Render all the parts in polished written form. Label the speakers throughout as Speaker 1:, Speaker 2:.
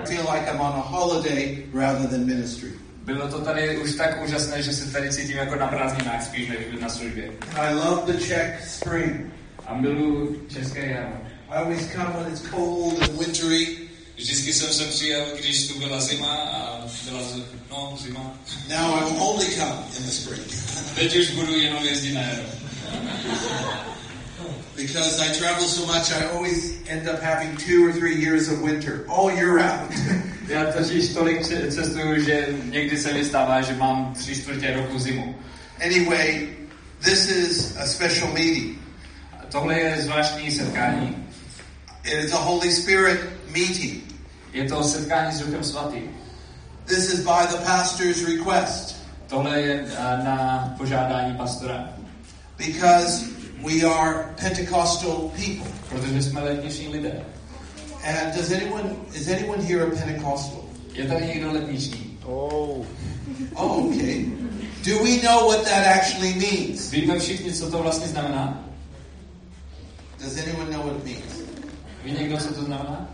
Speaker 1: feel like I'm on a holiday rather than ministry.
Speaker 2: Bylo to tady už tak úžasné, že se tady cítím jako na prázdninách, spíš než na službě.
Speaker 1: I love the Czech spring.
Speaker 2: A miluji české jaro.
Speaker 1: I always come when it's cold and wintry.
Speaker 2: Vždycky jsem se přijel, když tu byla zima a byla zima.
Speaker 1: Now I will only come in the spring.
Speaker 2: Teď už budu jenom jezdit na jaro.
Speaker 1: Because I travel so much, I always end up having 2 or 3 years of winter, all year round.
Speaker 2: Já totiž tolik cestuju, že někdy se mi stává, že mám 3/4 roku zimu.
Speaker 1: Anyway, this is a special meeting.
Speaker 2: Tohle je zvláštní setkání.
Speaker 1: It is a Holy Spirit meeting.
Speaker 2: Je to setkání s Duchem Svatým.
Speaker 1: This is by the pastor's request.
Speaker 2: Tohle je na požádání pastora.
Speaker 1: Because we are Pentecostal people.
Speaker 2: Protože jsme letniční lidé.
Speaker 1: And is anyone here a Pentecostal?
Speaker 2: Je tady někdo letniční?
Speaker 1: Oh, okay. Do we know what that actually means?
Speaker 2: Víme všichni, co to vlastně znamená?
Speaker 1: Does anyone know what it means?
Speaker 2: Ví někdo, co to znamená?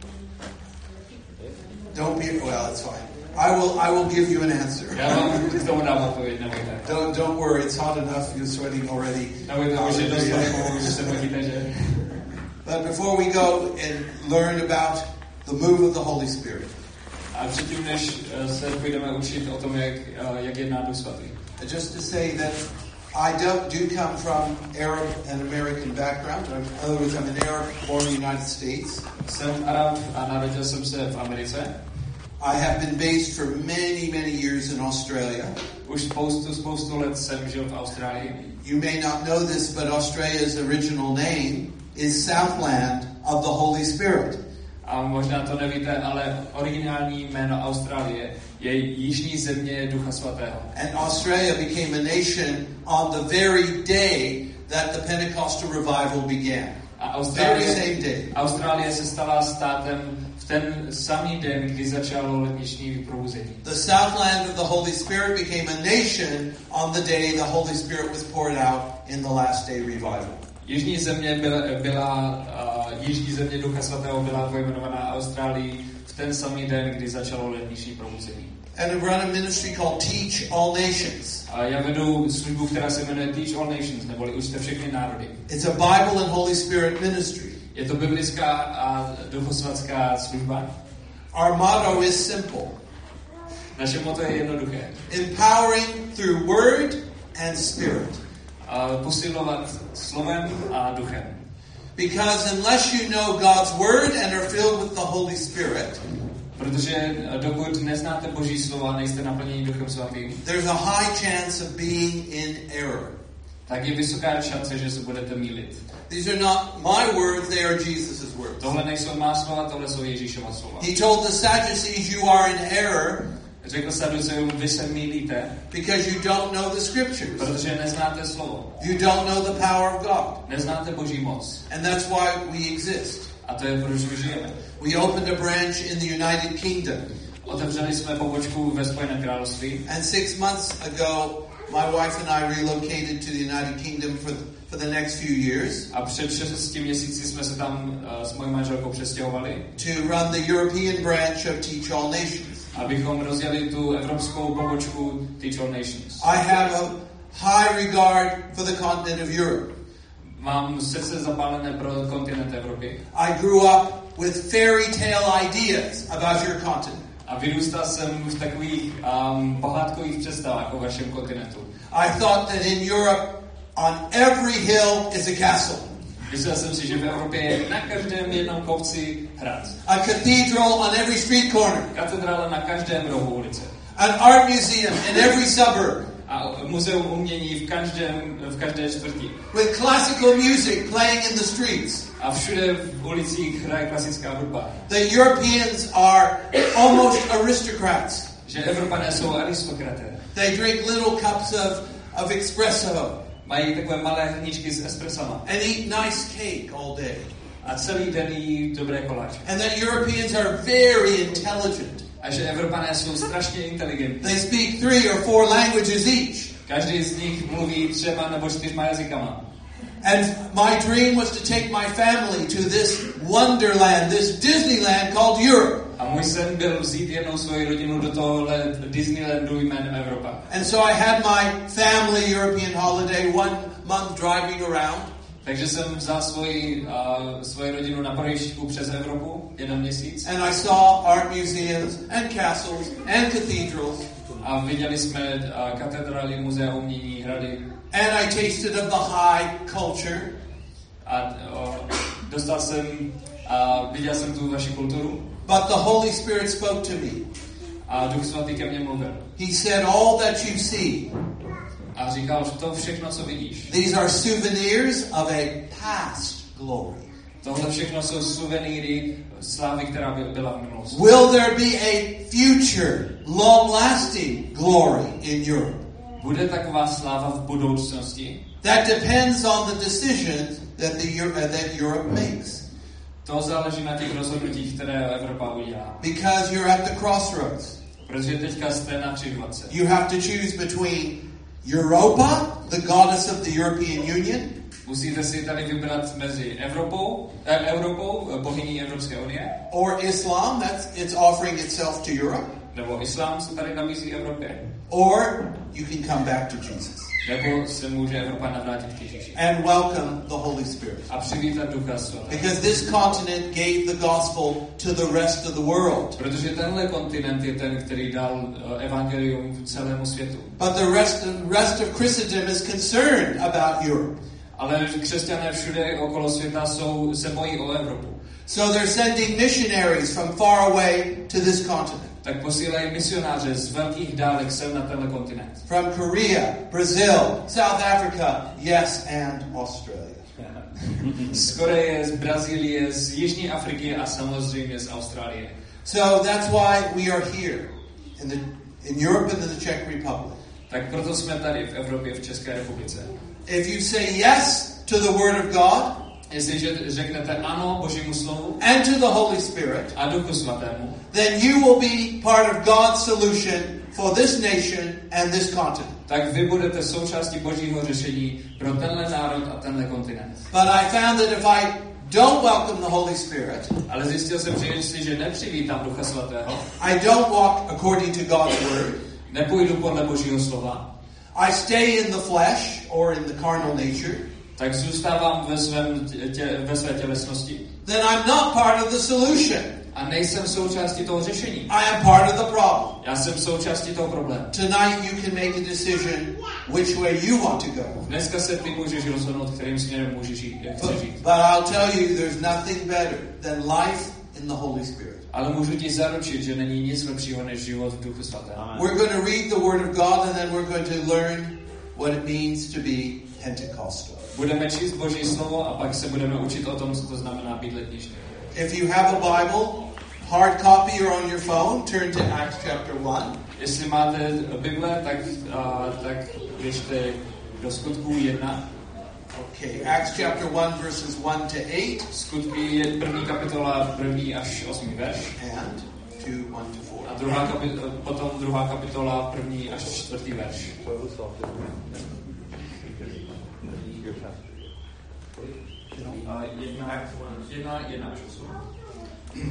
Speaker 1: Don't be, well, it's fine. I will give you an answer.
Speaker 2: Já vám k tomu dám odpověď, nebojte.
Speaker 1: Don't worry, it's hot enough, you're sweating already.
Speaker 2: Nebojte, už je dost toho, že se potíte, že...
Speaker 1: But before we go and learn about the move of the Holy Spirit.
Speaker 2: A předtím, než se půjdeme učit o tom, jak jedná Duch Svatý.
Speaker 1: Just to say that I do come from Arab and American background. In other words, I'm an Arab born in the United States.
Speaker 2: Jsem Arab a narodil jsem se v Americe.
Speaker 1: I have been based for many years in Australia.
Speaker 2: Už spoustu let jsem žil v Austrálii.
Speaker 1: You may not know this, but Australia's original name is Southland of the Holy Spirit.
Speaker 2: A možná to nevíte, ale originální jméno Austrálie je Jižní země Ducha Svatého.
Speaker 1: And Australia became a nation on the very day that the Pentecostal revival began.
Speaker 2: A Austrálie se stala státem v ten samý den, kdy začalo letniční vyprobuzení.
Speaker 1: The Southland of the Holy Spirit became a nation on the day the Holy Spirit was poured out in the last day revival.
Speaker 2: Jižní země Jižní země Ducha Svatého byla pojmenovaná Austrálií v ten samý den, kdy začalo letniční probuzení.
Speaker 1: And I run a ministry called Teach All Nations.
Speaker 2: A já vedu službu, která se jmenuje Teach All Nations, neboli Učte všechny národy.
Speaker 1: It's a Bible and Holy Spirit ministry.
Speaker 2: Je to biblická a duchosvatská služba.
Speaker 1: Our motto is simple.
Speaker 2: Naše motto je jednoduché.
Speaker 1: Empowering through word and spirit.
Speaker 2: Posilovat slovem a duchem.
Speaker 1: Because unless you know God's word and are filled with the Holy Spirit,
Speaker 2: protože dokud neznáte Boží slova, nejste naplněni Duchem Svatým,
Speaker 1: there's a high chance of being in error.
Speaker 2: Tak je vysoká šance, že se budete mýlit.
Speaker 1: These are not my words, they are Jesus's words.
Speaker 2: Tohle nejsou má slova, tohle jsou Ježíšova slova.
Speaker 1: He told the Sadducees, you are in error.
Speaker 2: Řekl Saduceům, vy se mýlíte.
Speaker 1: Because you don't know the scriptures.
Speaker 2: Protože neznáte slovo.
Speaker 1: You don't know the power of God.
Speaker 2: Neznáte Boží moc.
Speaker 1: And that's why we exist.
Speaker 2: A to je proč my žijeme.
Speaker 1: We opened a branch in the United Kingdom.
Speaker 2: Otevřeli jsme pobočku ve Spojeném království.
Speaker 1: And 6 months ago, my wife and I relocated to the United Kingdom for the next few years.
Speaker 2: A před 6 měsíci jsme se tam s mojí manželkou přestěhovali.
Speaker 1: To run the European branch of Teach All Nations.
Speaker 2: Abychom rozjeli tu evropskou pobočku Teach All Nations.
Speaker 1: I have a high regard for the continent of Europe.
Speaker 2: Mám srdce zapálené pro kontinent Evropy.
Speaker 1: I grew up with fairy tale ideas about your continent.
Speaker 2: A vyrůstal jsem v takových pohádkových představách o vašem kontinentu.
Speaker 1: I thought that in Europe, on every hill is a castle.
Speaker 2: Myslel jsem si, že v Evropě je na každém jednom kopci hrad.
Speaker 1: A cathedral on every street corner.
Speaker 2: Katedrála na každém rohu ulice.
Speaker 1: An art museum in every suburb.
Speaker 2: A muzeum umění v každé čtvrti.
Speaker 1: With classical music playing in the streets.
Speaker 2: A všude v ulicích hraje klasická hudba.
Speaker 1: The Europeans are almost aristocrats.
Speaker 2: Že Evropané jsou aristokraté.
Speaker 1: They drink little cups of espresso.
Speaker 2: Mají takové malé hrníčky s espresama.
Speaker 1: And eat nice cake all day.
Speaker 2: A celý den jí dobré koláče.
Speaker 1: And that Europeans are very intelligent.
Speaker 2: A že Evropané jsou strašně inteligentní.
Speaker 1: They speak 3 or 4 languages each.
Speaker 2: Každý z nich mluví 3 nebo 4 jazykama.
Speaker 1: And my dream was to take my family to this wonderland, this Disneyland called Europe.
Speaker 2: A A můj sen byl vzít jednou svoji rodinu do tohohle Disneylandu jménem Evropa.
Speaker 1: And so I had my family European holiday, 1 month driving around.
Speaker 2: Takže jsem vzal svoji rodinu na projížďku přes Evropu, 1 měsíc.
Speaker 1: And I saw art museums and castles and cathedrals.
Speaker 2: A viděli jsme katedrály, muzea umění, hrady.
Speaker 1: And I tasted of the high culture.
Speaker 2: A viděl jsem tu vaši kulturu.
Speaker 1: But the Holy Spirit spoke to me.
Speaker 2: A Duch Svatý ke mně mluvil.
Speaker 1: He said, all that you see,
Speaker 2: a říkal, že to všechno, co vidíš,
Speaker 1: these are souvenirs of a past glory.
Speaker 2: Tohle všechno jsou suvenýry slávy, která byla v minulosti.
Speaker 1: Will there be a future, long-lasting glory in Europe?
Speaker 2: Bude taková sláva v budoucnosti?
Speaker 1: That depends on the decisions that Europe makes.
Speaker 2: To záleží na těch rozhodnutích, které Evropa udělá.
Speaker 1: Because you're at the crossroads.
Speaker 2: Protože teďka jste na křižovatce.
Speaker 1: You have to choose between Europa, the goddess of the European Union,
Speaker 2: musíte si tady vybrat mezi Evropou, bohyní Evropské unie,
Speaker 1: or Islam, it's offering itself to Europe,
Speaker 2: nebo Islám se tady nabízí Evropě,
Speaker 1: or you can come back to Jesus.
Speaker 2: Nebo se může Evropa navrátit k Ježíši.
Speaker 1: And welcome the Holy Spirit.
Speaker 2: A přivítat Ducha Svatého.
Speaker 1: Because this continent gave the gospel to the rest of the world.
Speaker 2: Protože tenhle kontinent je ten, který dal evangelium celému světu.
Speaker 1: But the rest of Christendom is concerned about Europe.
Speaker 2: Ale křesťané všude okolo světa se bojí o Evropu.
Speaker 1: So they're sending missionaries from far away to this continent.
Speaker 2: Tak posílají misionáře z velkých dálek sem na tenhle kontinent.
Speaker 1: From Korea, Brazil, South Africa, yes, and Australia.
Speaker 2: Z Koreje, z Brazílie, z Jižní Afriky a samozřejmě z Austrálie.
Speaker 1: So that's why we are here in Europe and in the Czech Republic.
Speaker 2: Tak proto jsme tady v Evropě, v České republice.
Speaker 1: If you say yes to the Word of God,
Speaker 2: jestliže řeknete ano Božímu slovu
Speaker 1: and to the Holy Spirit,
Speaker 2: a Duchu Svatému,
Speaker 1: then you will be part of God's solution for this nation and this continent.
Speaker 2: Tak vy budete součástí Božího řešení pro tenhle národ a tenhle kontinent.
Speaker 1: But I found that if I don't welcome the Holy Spirit,
Speaker 2: ale zjistil jsem, že jestliže nepřivítám Ducha Svatého,
Speaker 1: I don't walk according to God's word,
Speaker 2: nepůjdu podle Božího slova,
Speaker 1: I stay in the flesh or in the carnal nature,
Speaker 2: tak zůstávám ve své tělesnosti,
Speaker 1: then I'm not part of the solution.
Speaker 2: A nejsem součástí toho řešení.
Speaker 1: I am part of the problem.
Speaker 2: Já jsem součástí toho problému.
Speaker 1: Tonight you can make a decision which way you want to go.
Speaker 2: Dneska se ty můžeš rozhodnout, kterým směrem můžeš jít, jak chceš žít.
Speaker 1: But I'll tell you, there's nothing better than life in the Holy Spirit.
Speaker 2: Ale můžu ti zaručit, že není nic lepšího než život v Duchu Svatém.
Speaker 1: We're going to read the Word of God and then we're going to learn what it means to be Pentecostal.
Speaker 2: Budeme číst Boží slovo a pak se budeme učit o tom, co to znamená být letničný.
Speaker 1: If you have a Bible, hard copy or on your phone, turn to Acts chapter 1.
Speaker 2: Jestli máte Bible, tak běžte do Skutků 1.
Speaker 1: Okay, Acts chapter 1 verses 1 to 8.
Speaker 2: Skutky je 1. kapitola 1. až 8. verš.
Speaker 1: And 2, 1 to 4.
Speaker 2: A potom 2. kapitola 1. až 4. verš. Jedna až 8.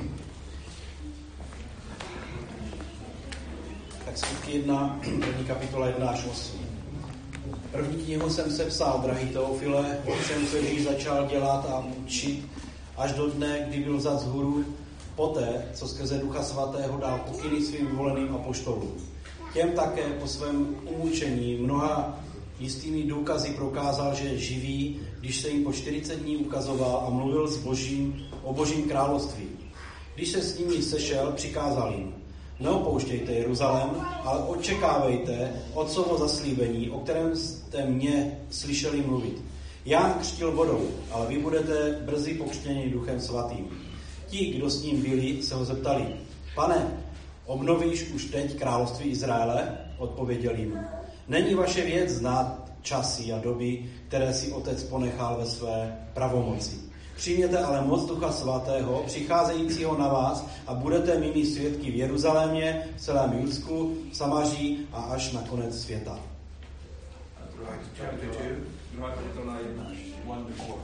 Speaker 3: Tak Skutky 1, 1. kapitola 1 až 8. První knihu jsem sepsal, drahý Teofile, jsem se Ježíš začal dělat a učit až do dne, kdy byl vzat vzhůru, poté, co skrze Ducha Svatého dal pokyny svým voleným apoštolům. Těm také po svém umučení mnoha jistými důkazy prokázal, že je živý, když se jim po 40 dní ukazoval a mluvil o Božím království. Když se s nimi sešel, přikázal jim: neopouštějte Jeruzalém, ale očekávejte Otcovo zaslíbení, o kterém jste mě slyšeli mluvit. Ján křtil vodou, ale vy budete brzy pokřtěni Duchem Svatým. Ti, kdo s ním byli, se ho zeptali: Pane, obnovíš už teď království Izraele? Odpověděl jim: není vaše věc znát časy a doby, které si Otec ponechal ve své pravomoci. Přijměte ale moc Ducha Svatého, přicházejícího na vás, a budete mými svědky v Jeruzalémě, v celém Judsku, v Samaří a až na konec světa.
Speaker 2: 2. kapitola 1 až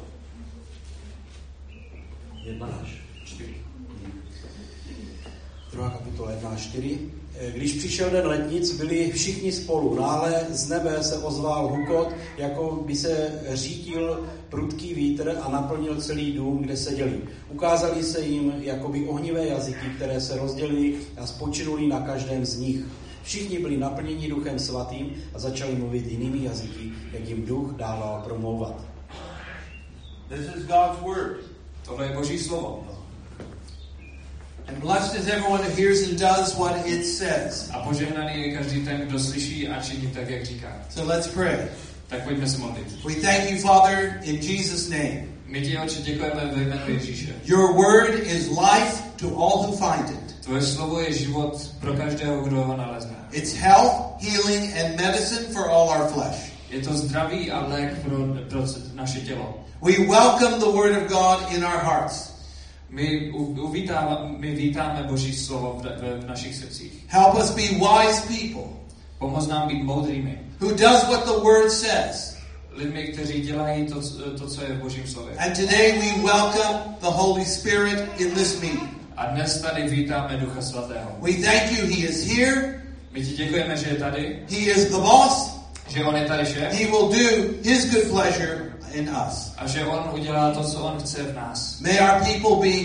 Speaker 3: 1 až 4. 2. kapitola 1 a 4. Když přišel den letnic, byli všichni spolu. Náhle z nebe se ozval hukot, jako by se řítil prudký vítr a naplnil celý dům, kde seděli. Ukázali se jim jakoby ohnivé jazyky, které se rozdělily a spočinuli na každém z nich. Všichni byli naplněni Duchem Svatým a začali mluvit jinými jazyky, jak jim Duch dával promlouvat.
Speaker 1: This is God's word.
Speaker 2: Tohle je Boží slovo.
Speaker 1: And blessed is everyone who hears and does what it says.
Speaker 2: A požehnaný je každý ten, kdo slyší a činí tak, jak říká.
Speaker 1: So let's pray.
Speaker 2: Tak pojďme se modlit.
Speaker 1: We thank you, Father, in Jesus' name.
Speaker 2: My ti, Otče, děkujeme ve jménu Ježíše.
Speaker 1: Your word is life to all who find it.
Speaker 2: Tvoje slovo je život pro každého, kdo ho nalezne.
Speaker 1: It's health, healing, and medicine for all our flesh.
Speaker 2: Je to zdraví a lék pro naše tělo.
Speaker 1: We welcome the word of God in our hearts.
Speaker 2: My vítáme Boží slovo v našich srdcích.
Speaker 1: Help us be wise people
Speaker 2: Pomoz nám být moudrými.
Speaker 1: who does what the word says.
Speaker 2: Lidmi, kteří dělají to, co je v Božím slově.
Speaker 1: And today we welcome the Holy Spirit in this meeting.
Speaker 2: A dnes tady vítáme Ducha Svatého.
Speaker 1: We thank you, he is here.
Speaker 2: My ti děkujeme, že je tady,
Speaker 1: He is the boss.
Speaker 2: že on je tady šéf
Speaker 1: He will do his good pleasure in us.
Speaker 2: a že on udělá to, co on chce v nás.
Speaker 1: May our people be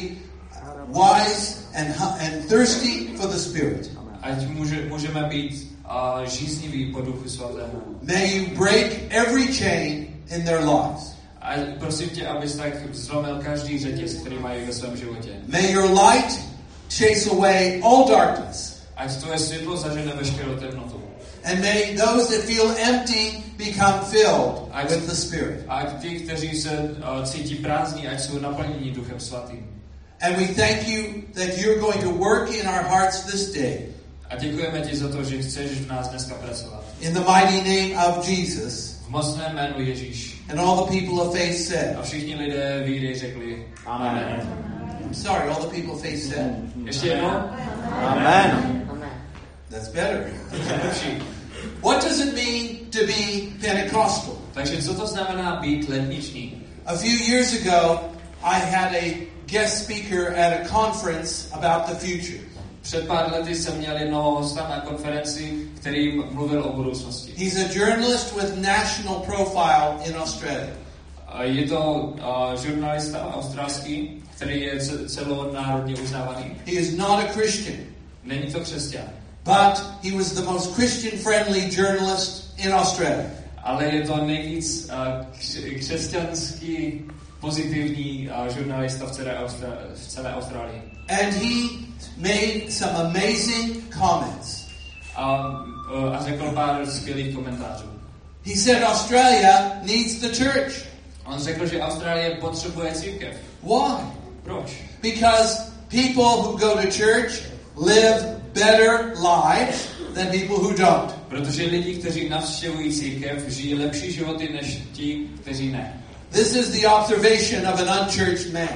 Speaker 1: wise and thirsty for the Spirit.
Speaker 2: Ať můžeme být žízniví po Duchu Svatému.
Speaker 1: May you break every chain in their lives.
Speaker 2: A prosím tě, abys tak zlomil každý řetěz, který mají ve svém životě.
Speaker 1: May your light chase away all darkness.
Speaker 2: Ať tvoje světlo zažene veškerou temnotu.
Speaker 1: And may those that feel empty become filled with the Spirit.
Speaker 2: Ať ti, kteří se cítí prázdní, ať jsou naplněni Duchem Svatým.
Speaker 1: And we thank you that you're going to work in our hearts this day.
Speaker 2: A děkujeme ti za to, že chceš v nás dneska pracovat.
Speaker 1: In the mighty name of Jesus.
Speaker 2: V mocném jménu Ježíš.
Speaker 1: And all the people of faith said.
Speaker 2: A všichni lidé víry řekli Amen.
Speaker 1: I'm sorry, all the people of faith said.
Speaker 2: Ještě jednou?
Speaker 3: Amen.
Speaker 1: That's better.
Speaker 2: Lepší.
Speaker 1: What does it mean to be Pentecostal?
Speaker 2: Takže co to znamená být letniční?
Speaker 1: A few years ago, I had a guest speaker at a conference about the future.
Speaker 2: Před pár lety jsem měl jednoho hosta na konferenci, který mluvil o budoucnosti.
Speaker 1: He's a journalist with national profile in Australia.
Speaker 2: Je to žurnalista australský, který je celonárodně uznávaný.
Speaker 1: He is not a Christian.
Speaker 2: Není to křesťan.
Speaker 1: But he was the most Christian-friendly journalist in Australia.
Speaker 2: Ale je to nejvíc křesťanský pozitivní žurnalista v celé Austrálii.
Speaker 1: And he made some amazing comments.
Speaker 2: A řekl pár skvělých komentářů.
Speaker 1: He said Australia needs the church.
Speaker 2: On řekl, že Austrálie potřebuje církev.
Speaker 1: Why?
Speaker 2: Proč?
Speaker 1: Because people who go to church live better lives than people who don't.
Speaker 2: Protože lidi, kteří navštěvují církev, žijí lepší životy než ti, kteří ne.
Speaker 1: This is the observation of an unchurched man.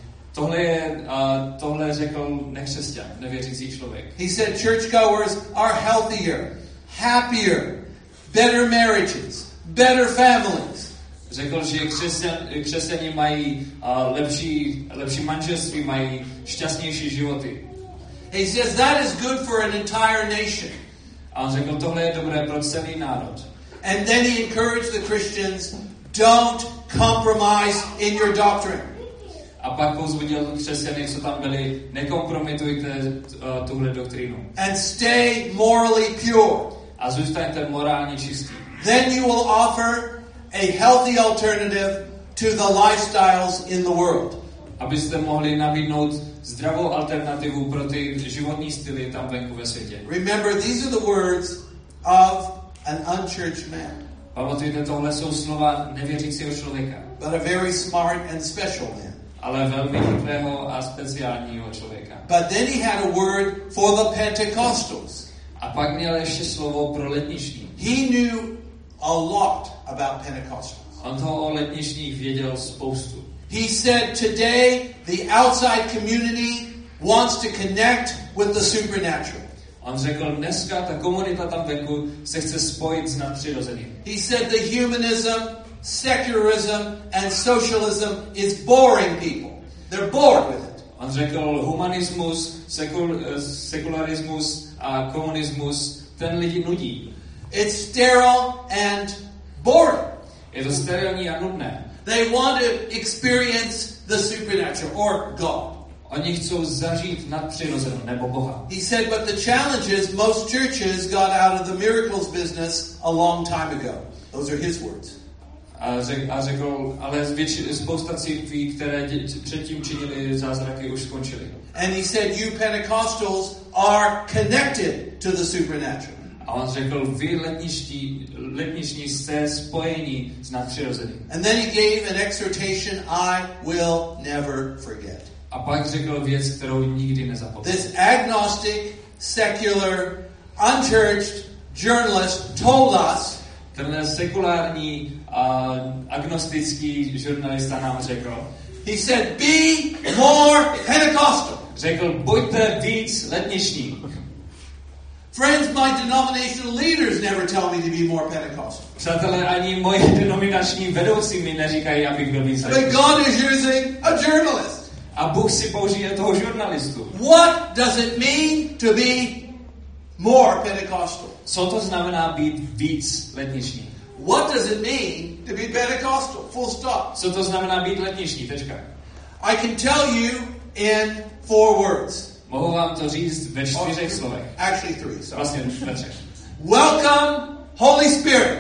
Speaker 2: Tohle řekl nekřesťan, nevěřící člověk.
Speaker 1: He said churchgoers are healthier, happier, better marriages, better families.
Speaker 2: Řekl, že křesťani mají lepší manželství, mají šťastnější životy.
Speaker 1: He says that is good for an entire nation.
Speaker 2: A on řekl, tohle je dobré pro celý národ.
Speaker 1: And then he encouraged the Christians, don't compromise in your doctrine.
Speaker 2: A pak povzbudil křesťany, co tam byli, nekompromitujte tuhle doktrínu.
Speaker 1: And stay morally pure.
Speaker 2: A zůstaňte morálně čistí.
Speaker 1: Then you will offer a healthy alternative to the lifestyles in the world.
Speaker 2: Abyste mohli nabídnout zdravou alternativu pro ty životní styly tam venku ve světě.
Speaker 1: Remember, these are the words of an unchurched man.
Speaker 2: Pamatujte, tohle jsou slova nevěřícího člověka.
Speaker 1: But a very smart and special man.
Speaker 2: Ale velmi chytrého a speciálního člověka.
Speaker 1: But then he had a word for the Pentecostals.
Speaker 2: A pak měl ještě slovo pro letniční.
Speaker 1: He knew a lot about Pentecostals.
Speaker 2: On toho o letničních věděl spoustu.
Speaker 1: He said today the outside community wants to connect with the supernatural.
Speaker 2: On řekl, dneska ta komunita tam venku se chce spojit s nadpřirozeným.
Speaker 1: He said the humanism, secularism and socialism is boring people. They're bored with it.
Speaker 2: On řekl, humanismus, sekularismus a komunismus, ten lidi nudí.
Speaker 1: It's sterile and boring.
Speaker 2: Je to sterilní a nudné.
Speaker 1: They want to experience the supernatural or God.
Speaker 2: Oni chcou zažít nadpřirozenou nebo Boha.
Speaker 1: He said, but the challenge is most churches got out of the miracles business a long time ago. Those are his words.
Speaker 2: A řekl, ale spousta církví, které předtím činili zázraky, už skončily.
Speaker 1: And he said, you Pentecostals are connected to the supernatural.
Speaker 2: A on řekl, vy letniční jste spojení s nadpřirozeným.
Speaker 1: And then he gave an exhortation I will never forget.
Speaker 2: A pak řekl věc, kterou nikdy nezapomenu.
Speaker 1: This agnostic, secular, unchurched journalist told us
Speaker 2: Ten sekulární agnostický žurnalista nám řekl,
Speaker 1: he said, be more Pentecostal.
Speaker 2: Řekl, buďte víc letniční.
Speaker 1: Friends, my denominational leaders never tell me to be more Pentecostal.
Speaker 2: Přátelé, ani moji denominační vedoucí mi neříkají, abych byl víc
Speaker 1: But
Speaker 2: letniční.
Speaker 1: God is using a journalist.
Speaker 2: A Bůh si použije toho žurnalistu.
Speaker 1: What does it mean to be more Pentecostal?
Speaker 2: Co to znamená být víc letniční?
Speaker 1: What does it mean to be Pentecostal? Full stop.
Speaker 2: Co to znamená být letniční? Tečka.
Speaker 1: I can tell you in 4 words.
Speaker 2: Mohu vám to říct ve 4 slovech.
Speaker 1: Actually 3. Sorry.
Speaker 2: Vlastně ve 3.
Speaker 1: Welcome, Holy Spirit.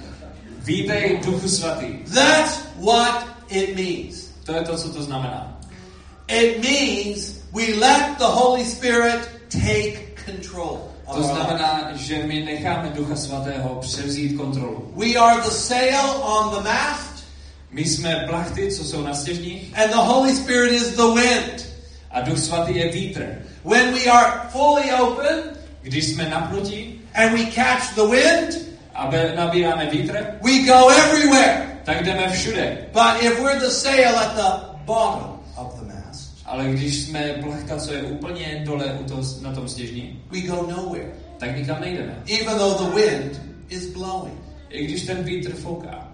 Speaker 2: Vítej, Duchu Svatý.
Speaker 1: That's what it means.
Speaker 2: To je to, co to znamená.
Speaker 1: It means we let the Holy Spirit take control.
Speaker 2: To znamená, že my necháme Ducha Svatého převzít kontrolu.
Speaker 1: We are the sail on the mast.
Speaker 2: My jsme plachty, co jsou na stěžních.
Speaker 1: And the Holy Spirit is the wind.
Speaker 2: A Duch Svatý je vítr.
Speaker 1: When we are fully open,
Speaker 2: Když jsme napnutí
Speaker 1: and we catch the wind,
Speaker 2: a nabíráme vítr,
Speaker 1: we go everywhere.
Speaker 2: tak jdeme všude.
Speaker 1: But if we're the sail at the bottom of the mast,
Speaker 2: Ale když jsme plachta, co je úplně dole na tom stěžní,
Speaker 1: we go nowhere.
Speaker 2: tak nikam nejdeme.
Speaker 1: Even though the wind is blowing.
Speaker 2: I když ten vítr fouká.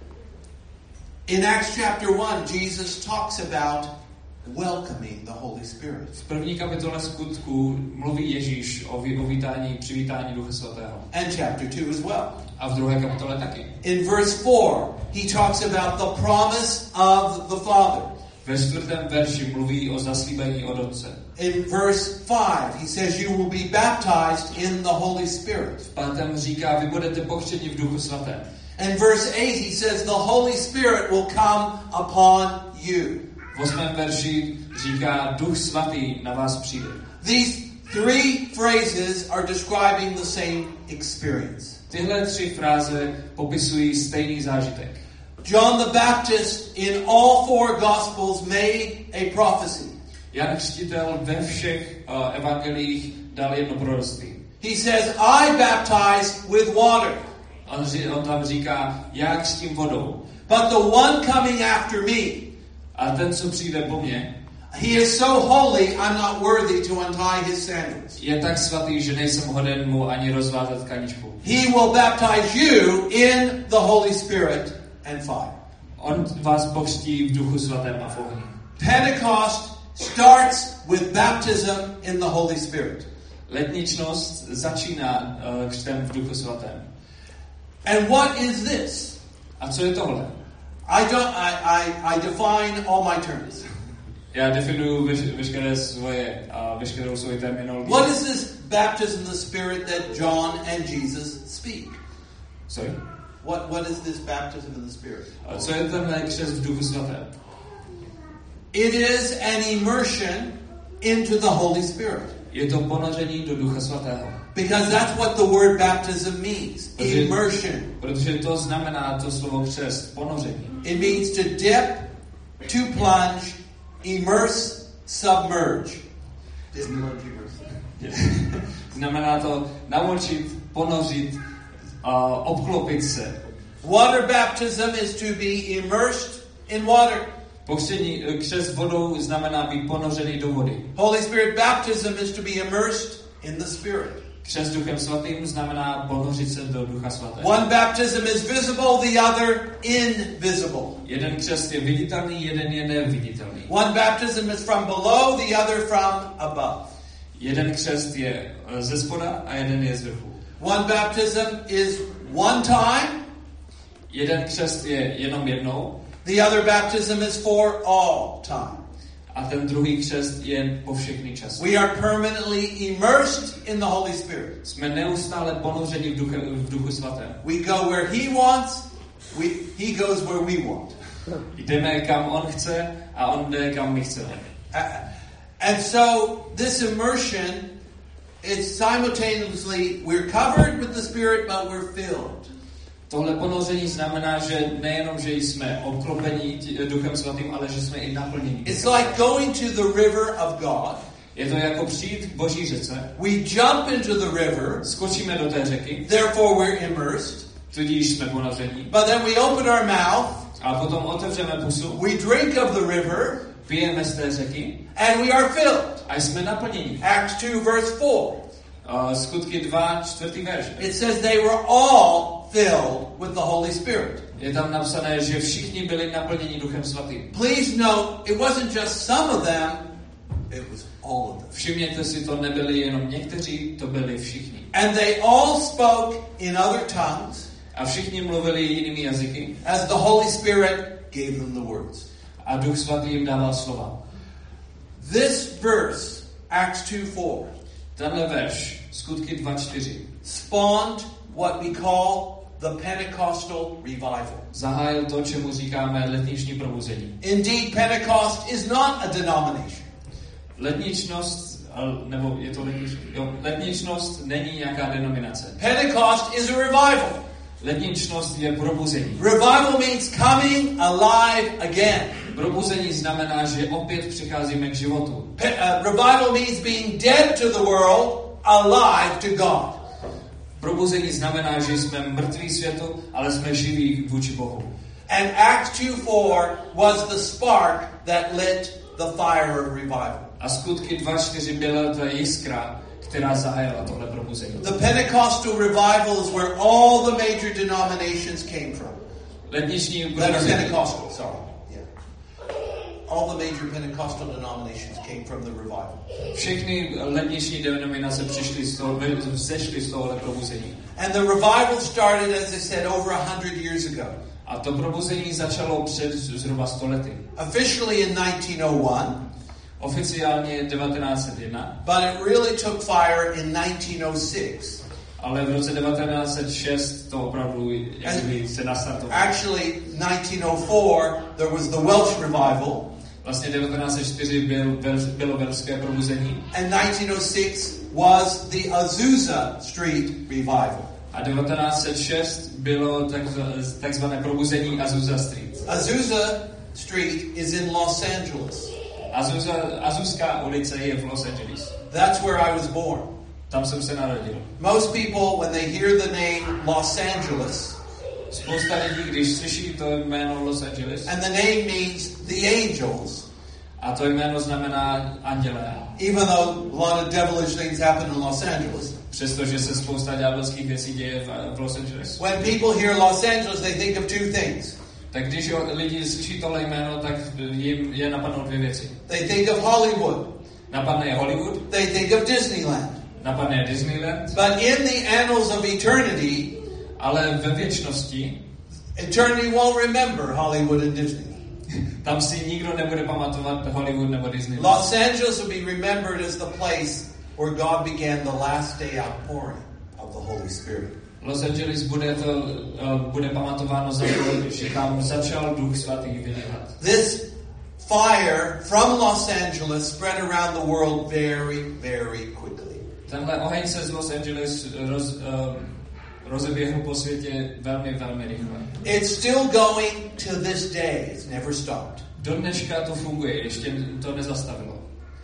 Speaker 1: In Acts chapter 1, Jesus talks about welcoming the Holy Spirit.
Speaker 2: V první kapitole Skutků mluví Ježíš o přivítání Ducha Svatého.
Speaker 1: And chapter 2 as well.
Speaker 2: A v druhé kapitole taky.
Speaker 1: In verse 4, he talks about the promise of the Father.
Speaker 2: Ve 4. verši mluví o zaslíbení od Otce.
Speaker 1: In verse 5, he says you will be baptized in the Holy Spirit.
Speaker 2: V 5. říká, vy budete pokřtěni v Duchu Svatém.
Speaker 1: And verse 8, he says the Holy Spirit will come upon you.
Speaker 2: V 8. verši říká, Duch Svatý na vás přijde.
Speaker 1: These 3 phrases are describing the same experience.
Speaker 2: Tyhle 3 fráze popisují stejný zážitek.
Speaker 1: John the Baptist in all 4 Gospels made a prophecy.
Speaker 2: Jan Křtitel ve všech evangeliích dal jedno proroctví.
Speaker 1: He says, I baptize with water.
Speaker 2: On tam říká, já křtím vodou.
Speaker 1: But the one coming after me,
Speaker 2: A ten, co přijde po mně,
Speaker 1: he is so holy, I'm not worthy to untie his sandals.
Speaker 2: je tak svatý, že nejsem hoden mu ani rozvázat kaničku.
Speaker 1: He will baptize you in the Holy Spirit and fire.
Speaker 2: On vás pokřtí v Duchu Svatém a v ohni.
Speaker 1: Pentecost starts with baptism in the Holy Spirit.
Speaker 2: Letničnost začíná křtem v Duchu Svatém.
Speaker 1: And what is this?
Speaker 2: A co je tohle?
Speaker 1: I define all my terms.
Speaker 2: Já definuju veškerou svoji terminologii.
Speaker 1: What is this baptism in the Spirit that John and Jesus speak?
Speaker 2: Sorry?
Speaker 1: What is this baptism in the Spirit?
Speaker 2: A co je tenhle křest v Duchu Svatém?
Speaker 1: It is an immersion into the Holy Spirit.
Speaker 2: Je to ponoření do Ducha Svatého.
Speaker 1: Because that's what the word baptism means. Immersion.
Speaker 2: Protože to znamená to slovo křest, ponoření.
Speaker 1: It means to dip, to plunge, immerse, submerge. Dip, plunge, immerse.
Speaker 2: Znamená to namočit, ponořit, obklopit se.
Speaker 1: Water baptism is to be immersed in water.
Speaker 2: Křest vodou znamená být ponořený do vody.
Speaker 1: Holy Spirit baptism is to be immersed in the Spirit.
Speaker 2: Křest Duchem Svatým znamená ponořit se do Ducha Svatého.
Speaker 1: One baptism is visible, the other invisible.
Speaker 2: Jeden křest je viditelný, jeden je neviditelný.
Speaker 1: One baptism is from below, the other from above.
Speaker 2: Jeden křest je ze spoda a jeden je z vrchu.
Speaker 1: One baptism is one time.
Speaker 2: Jeden křest je jenom jednou.
Speaker 1: The other baptism is for all time.
Speaker 2: A ten druhý křest je po všechny časy.
Speaker 1: We are permanently immersed in the Holy Spirit.
Speaker 2: Jsme neustále ponořeni v Duchu Svatém.
Speaker 1: We go where He wants. He goes where we want.
Speaker 2: Jdeme kam on chce a on jde kam my chceme.
Speaker 1: And so this immersion is simultaneously we're covered with the Spirit, but we're filled.
Speaker 2: Tohle ponoření znamená, že nejenom, že jsme obklopeni Duchem Svatým, ale že jsme i naplněni.
Speaker 1: It's like going to the river of God.
Speaker 2: Je to jako přijít k Boží řece.
Speaker 1: We jump into the river.
Speaker 2: Skočíme do té řeky.
Speaker 1: Therefore we're immersed.
Speaker 2: Tudíž jsme ponoření.
Speaker 1: But then we open our mouth.
Speaker 2: A potom otevřeme pusu.
Speaker 1: We drink of the river.
Speaker 2: Pijeme z té řeky.
Speaker 1: And we are filled.
Speaker 2: A jsme naplněni.
Speaker 1: Acts 2 verse 4.
Speaker 2: Skutky 2, 4. verš.
Speaker 1: It says they were all filled with the Holy Spirit.
Speaker 2: Je tam napsané, že všichni byli naplněni Duchem Svatým.
Speaker 1: Please note, it wasn't just some of them, it was all of them.
Speaker 2: Všimněte si, to nebyli jenom někteří, to byli všichni.
Speaker 1: And they all spoke in other tongues.
Speaker 2: A všichni mluvili jinými jazyky.
Speaker 1: As the Holy Spirit gave them the words.
Speaker 2: A Duch Svatý jim dával slova.
Speaker 1: This verse, Acts 2:4.
Speaker 2: Tenhle verš, Skutky 2:4.
Speaker 1: Spawned what we call the Pentecostal revival.
Speaker 2: Zahájil to, čemu říkáme letniční probuzení.
Speaker 1: Indeed, Pentecost is not a denomination.
Speaker 2: Letničnost, nebo je to letničnost není nějaká denominace.
Speaker 1: Pentecost is a revival.
Speaker 2: Letničnost je probuzení.
Speaker 1: Revival means coming alive again.
Speaker 2: Probuzení znamená, že opět přicházíme k životu.
Speaker 1: Revival means being dead to the world, alive to God.
Speaker 2: Probuzení znamená, že jsme mrtví světu, ale jsme živí vůči Bohu.
Speaker 1: And Acts 2:4 was the spark that lit the fire of revival.
Speaker 2: A Skutky 2:4 byla ta jiskra, která zahájila tohle probuzení.
Speaker 1: The Pentecostal revival is where all the major denominations came from.
Speaker 2: Letniční
Speaker 1: probuzení. Pentecostal, sorry. Yeah. All the major Pentecostal denominations came from the revival.
Speaker 2: Všechny letniční denominace vzešly z tohohle probuzení.
Speaker 1: And the revival started, as I said, over 100 years ago.
Speaker 2: A to probuzení začalo před zhruba 100 lety.
Speaker 1: Officially in 1901.
Speaker 2: Oficiálně 1901.
Speaker 1: But it really took fire in 1906.
Speaker 2: Ale v roce 1906 to opravdu se nastartovalo.
Speaker 1: Actually, 1904 there was the Welsh revival.
Speaker 2: Vlastně 1904 bylo velské probuzení.
Speaker 1: And 1906 was the Azusa Street revival.
Speaker 2: A 1906 bylo takzvané probuzení Azusa Street.
Speaker 1: Azusa Street is in Los Angeles.
Speaker 2: Azuská ulice je v Los Angeles.
Speaker 1: That's where I was born.
Speaker 2: Tam jsem se narodil.
Speaker 1: Most people, when they hear the name Los Angeles,
Speaker 2: spousta lidí, když slyší to jméno Los Angeles,
Speaker 1: and the name means the angels,
Speaker 2: a to jméno znamená andělé.
Speaker 1: Even though a lot of devilish things happen in Los Angeles.
Speaker 2: Přestože se spousta ďábelských věcí děje v Los Angeles.
Speaker 1: When people hear Los Angeles, they think of two things.
Speaker 2: Tak když lidi slyší tohle jméno, tak jim je napadnou dvě věci.
Speaker 1: They think of Hollywood.
Speaker 2: Napadne je Hollywood.
Speaker 1: They think of Disneyland.
Speaker 2: Napadne je Disneyland.
Speaker 1: But in the annals of eternity,
Speaker 2: ale ve věčnosti,
Speaker 1: eternity won't remember Hollywood and Disneyland.
Speaker 2: Tam si nikdo nebude pamatovat Hollywood nebo Disneyland.
Speaker 1: Los Angeles will be remembered as the place where God began the last day outpouring of the Holy Spirit.
Speaker 2: Los Angeles bude pamatováno za to, že tam začal Duch Svatý vylévat.
Speaker 1: This fire from Los Angeles spread around the world very, very quickly.
Speaker 2: Tenhle oheň se z Los Angeles rozeběhl po světě velmi, velmi rychle.
Speaker 1: It's still going to this day. It's never stopped.
Speaker 2: Do dneška to funguje, ještě to nezastavilo.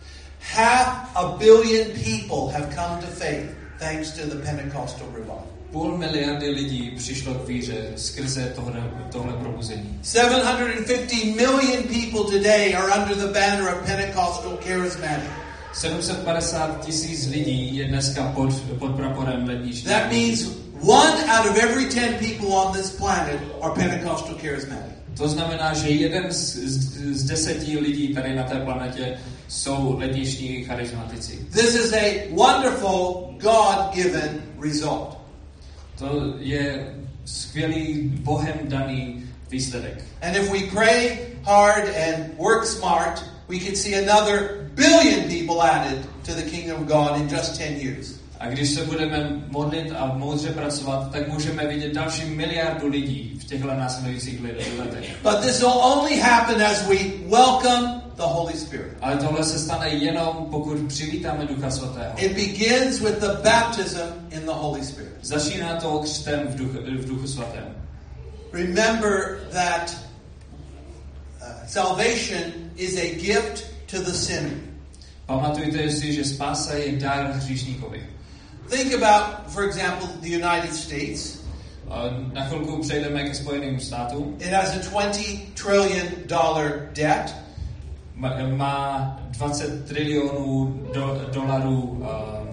Speaker 1: 500 million people have come to faith thanks to the Pentecostal revival.
Speaker 2: 500 miliardy lidí přišlo k víře skrze tohle probuzení.
Speaker 1: 750 million people today are under the banner of Pentecostal charismatic.
Speaker 2: 750 000 lidí je dneska pod praporem ledničky.
Speaker 1: That means 1 out of every 10 people on this planet are Pentecostal charismatic.
Speaker 2: To znamená, že jeden z 10 lidí tady na té planetě jsou ledniční charismatici.
Speaker 1: This is a wonderful God-given result.
Speaker 2: To je skvělý Bohem daný výsledek.
Speaker 1: And if we pray hard and work smart, we could see another billion people added to the kingdom of God in just 10 years.
Speaker 2: A když se budeme modlit a moudře pracovat, tak můžeme vidět další miliardu lidí v těchto následujících letech.
Speaker 1: But this will only happen as we welcome the Holy Spirit.
Speaker 2: Ale tohle se stane jenom, pokud přivítáme Ducha Svatého.
Speaker 1: It begins with the baptism in the Holy Spirit.
Speaker 2: Začíná to křtem v Duchu Svatém.
Speaker 1: Remember that salvation is a gift to the sinner.
Speaker 2: Pamatujte si, že spása je dar hříšníkovi.
Speaker 1: Think about, for example, the United States.
Speaker 2: Na chvilku přejdeme ke Spojeným státům.
Speaker 1: It has a $20 trillion debt.
Speaker 2: Má 20 trilionů dolarů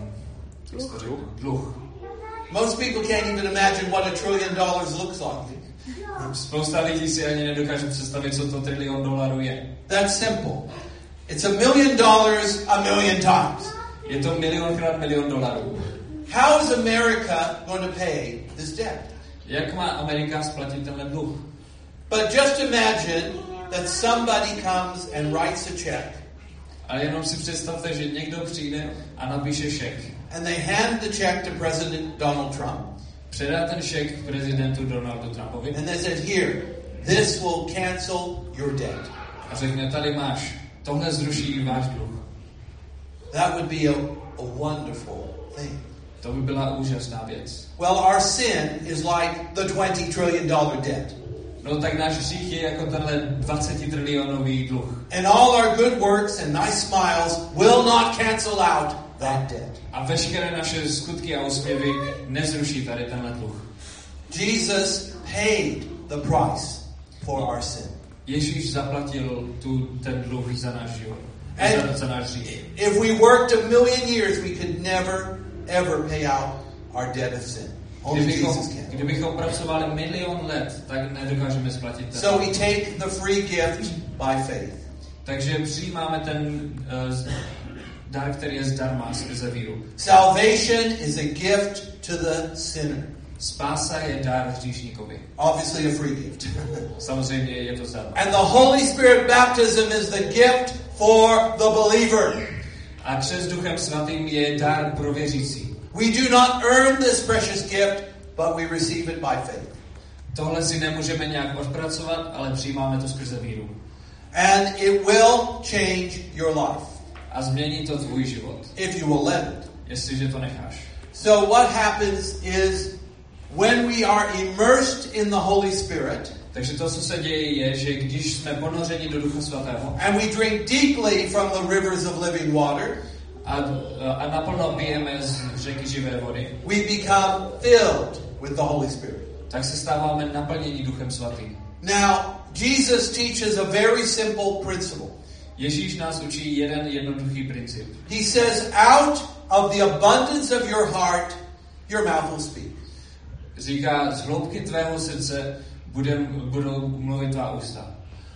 Speaker 2: dluh.
Speaker 1: Most people can't even imagine what $1 trillion looks like.
Speaker 2: Spousta lidí si ani nedokáže představit, co to $1 trillion je.
Speaker 1: That's simple. It's $1 million a million times.
Speaker 2: Je to milionkrát milion dolarů.
Speaker 1: How is America going to pay this debt?
Speaker 2: Jak má Amerika splatit tenhle dluh?
Speaker 1: But just imagine that somebody comes and writes a check.
Speaker 2: Ale jenom si představte, že někdo přijde a napíše šek.
Speaker 1: And they hand the check to President Donald Trump.
Speaker 2: Předá ten šek prezidentu Donaldu Trumpovi.
Speaker 1: And they said, here, this will cancel your debt.
Speaker 2: A řekne, tady máš, tohle zruší váš dluh.
Speaker 1: That would be a wonderful thing.
Speaker 2: To by byla úžasná věc.
Speaker 1: Well, our sin is like the $20 trillion debt.
Speaker 2: No tak náš hřích je jako tenhle 20 trilionový dluh.
Speaker 1: And all our good works and nice smiles will not cancel out that debt.
Speaker 2: A veškeré naše skutky a úsměvy nezruší tady tenhle dluh.
Speaker 1: Jesus paid the price for our sin.
Speaker 2: Ježíš zaplatil ten dluh za náš život. Za náš hřích.
Speaker 1: If we worked a million years, we could never, ever pay out our debt of sin. Only Jesus can.
Speaker 2: Kdybychom pracovali milion let, tak nedokážeme splatit ten.
Speaker 1: So we take the free gift by faith.
Speaker 2: Takže přijímáme ten dar, který je zdarma skrze víru.
Speaker 1: Salvation is a gift to the sinner.
Speaker 2: Spása je dar hříšníkovi.
Speaker 1: Obviously a free gift.
Speaker 2: Samozřejmě je to zdarma.
Speaker 1: And the Holy Spirit baptism is the gift for the believer.
Speaker 2: A křest Duchem Svatým je dar pro věřící.
Speaker 1: We do not earn this precious gift, but we receive it by faith.
Speaker 2: Tohle si nemůžeme nějak odpracovat, ale přijímáme to skrze víru.
Speaker 1: And it will change your life.
Speaker 2: A změní to tvůj život.
Speaker 1: If you will let it.
Speaker 2: Jestliže to necháš.
Speaker 1: So what happens is when we are immersed in the Holy Spirit,
Speaker 2: takže to, co se děje, je, že když jsme ponořeni do Ducha Svatého
Speaker 1: and we drink deeply from the rivers of living water,
Speaker 2: a naplno pijeme z řeky živé vody,
Speaker 1: we become filled with the Holy Spirit.
Speaker 2: Tak se stáváme naplnění Duchem Svatým.
Speaker 1: Now, Jesus teaches a very simple principle.
Speaker 2: Ježíš nás učí jeden jednoduchý princip.
Speaker 1: He says, out of the abundance of your heart, your mouth will speak.
Speaker 2: Říká, z hloubky tvého srdce budou mluvit tvá ústa.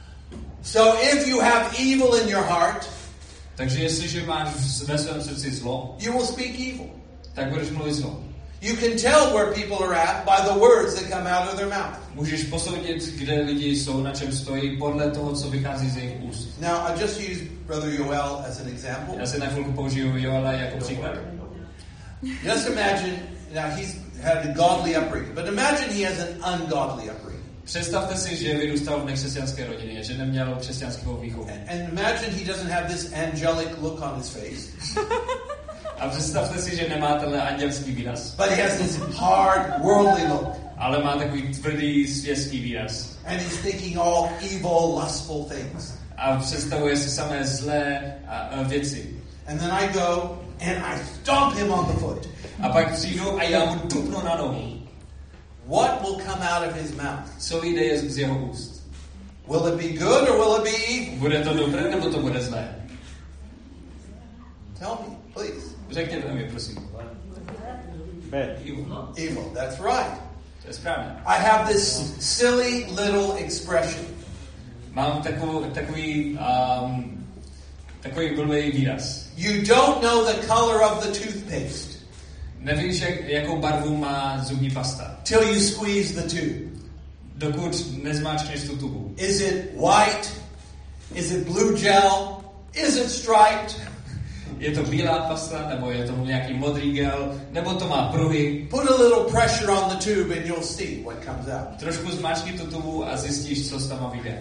Speaker 1: So if you have evil in your heart,
Speaker 2: takže jestliže máš ve svém srdci zlo,
Speaker 1: you will speak evil.
Speaker 2: Tak budeš mluvit zlo.
Speaker 1: You can tell where people are at by the words that come out of their mouth.
Speaker 2: Můžeš posoudit, kde lidi jsou, na čem stojí, podle toho, co vychází z jejich úst.
Speaker 1: Now, I just use Brother Joel as an example.
Speaker 2: Já si na chvilku použiju Joela jako příklad.
Speaker 1: Just imagine, now he's had a godly upbringing, but imagine he has an ungodly upbringing.
Speaker 2: Představte si, že vyrůstal v nekřesťanské rodině, že neměl křesťanskou výchovu.
Speaker 1: And imagine he doesn't have this angelic look on his face.
Speaker 2: A představte si, že nemá tenhle andělský výraz.
Speaker 1: But he has this hard, worldly look.
Speaker 2: Ale má takový tvrdý světský výraz.
Speaker 1: And he's thinking all evil, lustful things.
Speaker 2: A představuje si samé zlé věci.
Speaker 1: And then I go and I stomp him on the foot.
Speaker 2: A pak přijdu a já mu dupnu na nohu.
Speaker 1: What will come out of his mouth?
Speaker 2: Co vyjde z jeho úst?
Speaker 1: Will it be good or will it be evil?
Speaker 2: Bude to dobré nebo to bude zlé? Řekněte mi, prosím.
Speaker 1: Evil, that's right.
Speaker 2: To je správně.
Speaker 1: I have this silly little expression.
Speaker 2: Mám takový blbý výraz.
Speaker 1: You don't know the color of the toothpaste
Speaker 2: Nevíš, jakou barvu má zubní pasta.
Speaker 1: till you squeeze the tube.
Speaker 2: Dokud nezmáčkneš tu tubu.
Speaker 1: Is it white? Is it blue gel? Is it striped?
Speaker 2: Je to bílá pasta, nebo je to nějaký modrý gel, nebo to má pruhy.
Speaker 1: Put a little pressure on the tube and you'll see what comes out.
Speaker 2: Trošku zmáčkni tu tubu a zjistíš, co z toho vyjde.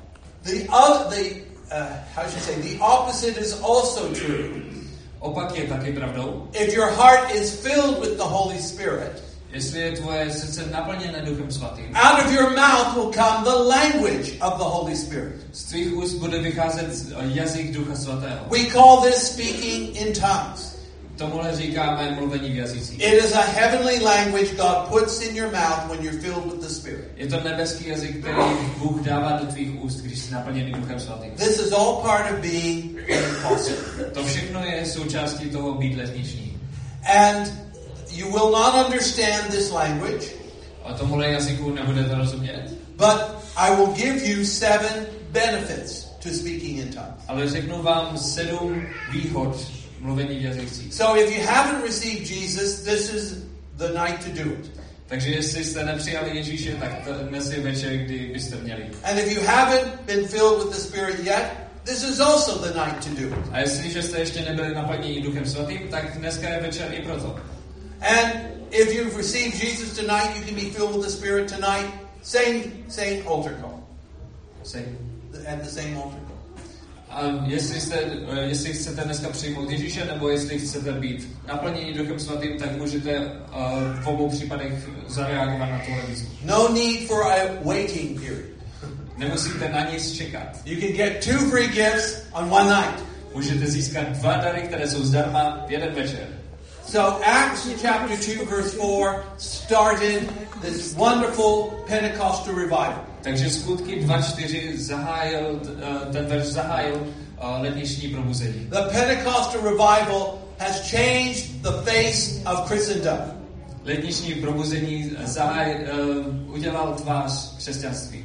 Speaker 1: The opposite is also true.
Speaker 2: Opak je taky pravdou.
Speaker 1: If your heart is filled with the Holy Spirit,
Speaker 2: Jestli je tvoje srdce naplněné Duchem Svatým,
Speaker 1: out of your mouth will come the language of the Holy Spirit.
Speaker 2: z tvých úst bude vycházet jazyk Ducha Svatého.
Speaker 1: We call this speaking in tongues.
Speaker 2: Tomuhle říkáme mluvení v jazycích.
Speaker 1: It is a heavenly language God puts in your mouth when you're filled with the Spirit.
Speaker 2: Je to nebeský jazyk, který Bůh dává do tvých úst, když jsi naplněný Duchem Svatým.
Speaker 1: This is all part of being Pentecostal.
Speaker 2: To všechno je součástí toho být letniční.
Speaker 1: And you will not understand this language,
Speaker 2: A tomuhle jazyku nebudete rozumět.
Speaker 1: but I will give you 7 benefits to speaking in tongues.
Speaker 2: Ale řeknu vám 7 výhod mluvení v jazycích.
Speaker 1: So if you haven't received Jesus, this is the night to do it.
Speaker 2: Takže jestli jste nepřijali Ježíše, tak dnes je večer, kdy byste měli.
Speaker 1: And if you haven't been filled with the Spirit yet, this is also the night to do it.
Speaker 2: A jestliže jste ještě nebyli naplněni Duchem Svatým, tak dneska je večer i proto.
Speaker 1: And if you've received Jesus tonight, you can be filled with the Spirit tonight. Same altar call. At the same altar call.
Speaker 2: A jestli chcete dneska přijmout Ježíše, nebo jestli chcete být naplněni Duchem Svatým, tak můžete v obou případech zareagovat na tuhle výzvu.
Speaker 1: No need for a waiting period.
Speaker 2: Nemusíte na nic čekat.
Speaker 1: You can get 2 free gifts on one night.
Speaker 2: Můžete získat 2 dary, které jsou zdarma v jeden večer.
Speaker 1: So Acts chapter 2 verse 4 started this wonderful Pentecostal revival.
Speaker 2: Takže Skutky 2:4 ten verš zahájil letniční probuzení.
Speaker 1: The Pentecostal revival has changed the face of Christendom.
Speaker 2: Letniční probuzení udělal tvář křesťanství.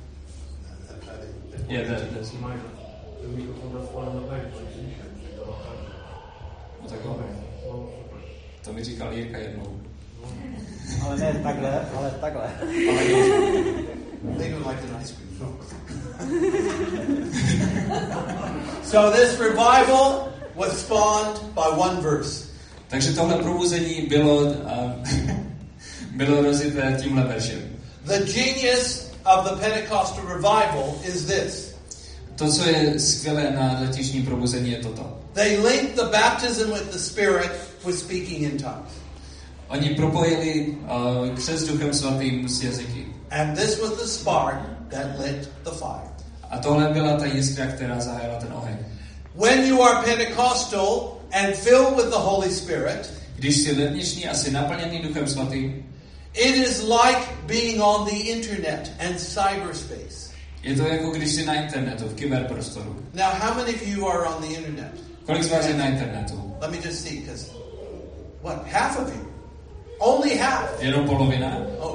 Speaker 2: To mi říkal Jirka jednou.
Speaker 3: Ale ne takhle, ale takhle.
Speaker 1: They don't like an ice cream. No. So this revival was spawned by one verse.
Speaker 2: Takže tohle probuzení bylo rozjeté tímhle veršem.
Speaker 1: The genius of the Pentecostal revival is this.
Speaker 2: To, co je skvělé na letničním probuzení, je toto.
Speaker 1: They linked the baptism with the Spirit with speaking in tongues.
Speaker 2: Oni propojili křest Duchem Svatým s jazyky.
Speaker 1: And this was the spark that lit the fire.
Speaker 2: A tohle byla ta jiskra, která zahájila ten oheň.
Speaker 1: When you are Pentecostal and filled with the Holy Spirit,
Speaker 2: když jsi letniční a jsi naplněný Duchem Svatým,
Speaker 1: it is like being on the internet and cyberspace.
Speaker 2: Je to jako když jsi na internetu, v kyberprostoru.
Speaker 1: Now, how many of you are on the internet?
Speaker 2: Kolik z vás je na internetu?
Speaker 1: Let me just see, because what? Half of you? Only half?
Speaker 2: Jenom polovina?
Speaker 1: Oh,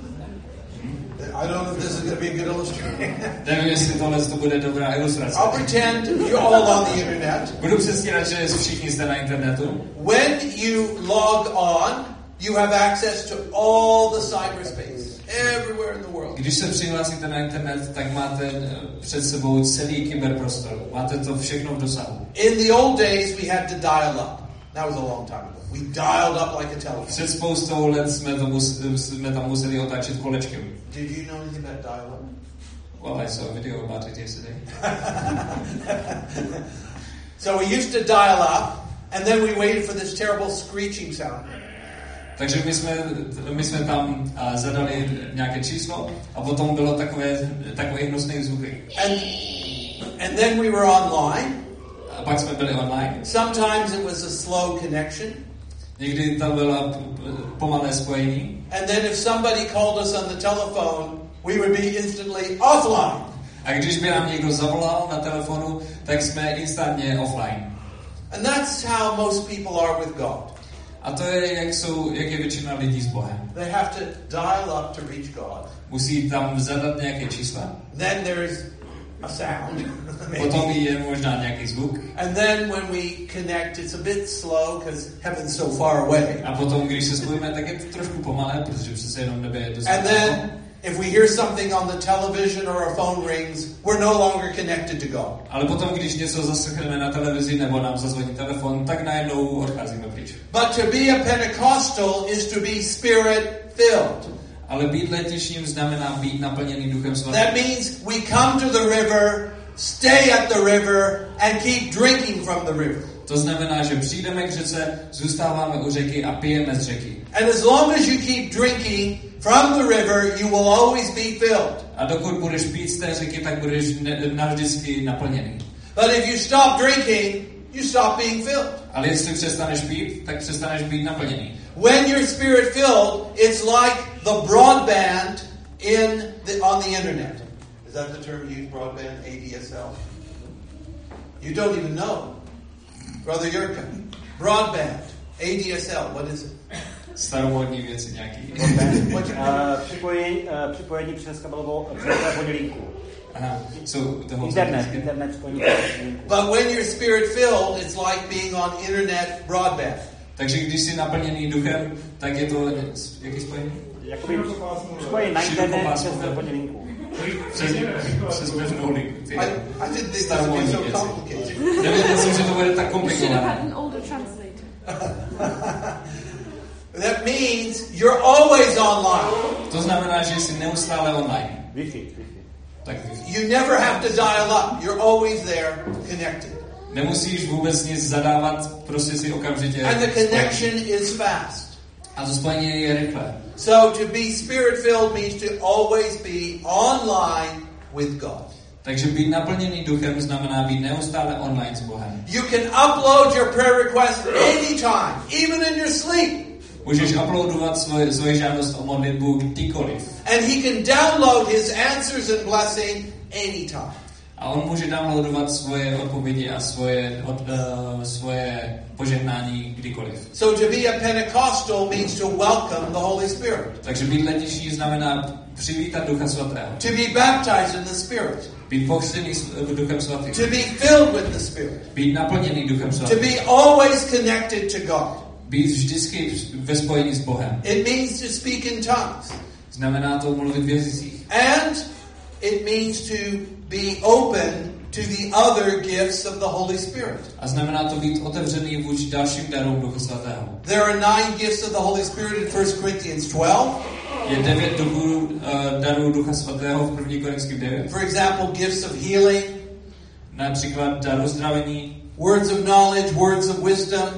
Speaker 1: I don't know if this is going to be a good illustration.
Speaker 2: Nevím, jestli tohle to bude dobrá ilustrace.
Speaker 1: I'll pretend you're all on the internet.
Speaker 2: Budu předstírat, že všichni jste na internetu.
Speaker 1: When you log on, you have access to all the cyberspace, everywhere in the world.
Speaker 2: Když se přihlásíte na internet, tak máte před sebou celý kyberprostor. Máte to všechno v dosahu.
Speaker 1: In the old days, we had to dial up. That was a long time ago. We dialed up like a telephone.
Speaker 2: Před spoustou let jsme tam museli otáčet kolečkem.
Speaker 1: Did you know anything about dial-up?
Speaker 2: Well, I saw a video about it yesterday.
Speaker 1: So we used to dial up, and then we waited for this terrible screeching sound.
Speaker 2: Takže my jsme tam zadali nějaké číslo a potom bylo takové hnusné zvuky.
Speaker 1: And then we were online.
Speaker 2: A pak jsme byli online.
Speaker 1: Sometimes it was a slow connection.
Speaker 2: Někdy tam bylo pomalé spojení.
Speaker 1: And then if somebody called us on the telephone, we would be instantly offline.
Speaker 2: A když by nám někdo zavolal na telefonu, tak jsme instantně offline.
Speaker 1: And that's how most people are with God.
Speaker 2: A to je, jak je většina lidí s Bohem.
Speaker 1: They have to dial up to reach God.
Speaker 2: Musí tam zadat nějaké čísla.
Speaker 1: Then there's a sound.
Speaker 2: Potom je možná nějaký zvuk.
Speaker 1: And then when we connect, it's a bit slow because heaven's so far away.
Speaker 2: A potom, když se spojíme, tak je to trošku pomalé, protože přece jenom nebe je dost.
Speaker 1: And then if we hear something on the television or our phone rings, we're no longer connected to God.
Speaker 2: Ale potom, když něco zaslechneme na televizi nebo nám zazvoní telefon, tak najednou odcházíme pryč.
Speaker 1: But to be a Pentecostal is to be Spirit-filled.
Speaker 2: Ale být letničním znamená být naplněný Duchem Svatým.
Speaker 1: That means we come to the river, stay at the river, and keep drinking from the river.
Speaker 2: To znamená, že přijdeme k řece, zůstáváme u řeky a pijeme z řeky.
Speaker 1: And as long as you keep drinking from the river, you will always be filled.
Speaker 2: A dokud budeš pít z té řeky, tak budeš navždycky naplněný.
Speaker 1: But if you stop drinking, you stop being filled.
Speaker 2: Ale jestli přestaneš pít, tak přestaneš být naplněný.
Speaker 1: When you're spirit filled, it's like the broadband on the internet. Is that the term used, broadband, ADSL? You don't even know. Brother Yurka, broadband, ADSL, what is it?
Speaker 2: Staromódní věci nějaký.
Speaker 3: Připojení přes kabelovou linku. Internet spojení.
Speaker 1: But when you're spirit filled, it's like being on internet broadband.
Speaker 2: Takže když jsi naplněný duchem, tak je to jaký spojení?
Speaker 3: Jakoby spojení na internet přes telefonní linku.
Speaker 2: Přes běžnou linku.
Speaker 1: I didn't think this would be so complicated.
Speaker 2: Nevěděl jsem, že to bude tak komplikované.
Speaker 1: That means you're always online.
Speaker 2: To znamená, že jsi neustále online.
Speaker 3: Wi-Fi.
Speaker 2: Tak
Speaker 1: You never have to dial up. You're always there, connected.
Speaker 2: Nemusíš vůbec nic zadávat, prostě si okamžitě.
Speaker 1: And the connection is fast.
Speaker 2: A to spojení je rychlé.
Speaker 1: So to be spirit-filled means to always be online with God.
Speaker 2: Takže být naplněný duchem znamená být neustále online s Bohem.
Speaker 1: You can upload your prayer request anytime, even in your sleep.
Speaker 2: Můžeš uploadovat svoji žádost o modlitbu kdykoliv.
Speaker 1: And he can download his answers and blessing anytime.
Speaker 2: A on může downloadovat svoje odpovědi a svoje požehnání kdykoliv.
Speaker 1: So to be a Pentecostal means to welcome the Holy Spirit.
Speaker 2: Takže být letniční znamená přivítat Ducha Svatého.
Speaker 1: To be baptized in the Spirit.
Speaker 2: Být pokřtěný Duchem Svatým.
Speaker 1: To be filled with the Spirit.
Speaker 2: Být naplněný Duchem
Speaker 1: To
Speaker 2: Svatým.
Speaker 1: be always connected to God.
Speaker 2: Být vždycky ve spojení s Bohem.
Speaker 1: It means to speak in tongues.
Speaker 2: Znamená to mluvit v jazycích.
Speaker 1: And it means to be open to the other gifts of the Holy Spirit.
Speaker 2: A znamená to být otevřený vůči dalším darům Ducha Svatého.
Speaker 1: There are 9 gifts of the Holy Spirit in 1 Corinthians 12.
Speaker 2: Je 9 darů Ducha Svatého v 1. Korinským 9.
Speaker 1: For example, gifts of healing,
Speaker 2: Například dar uzdravení,
Speaker 1: words of knowledge, words of wisdom,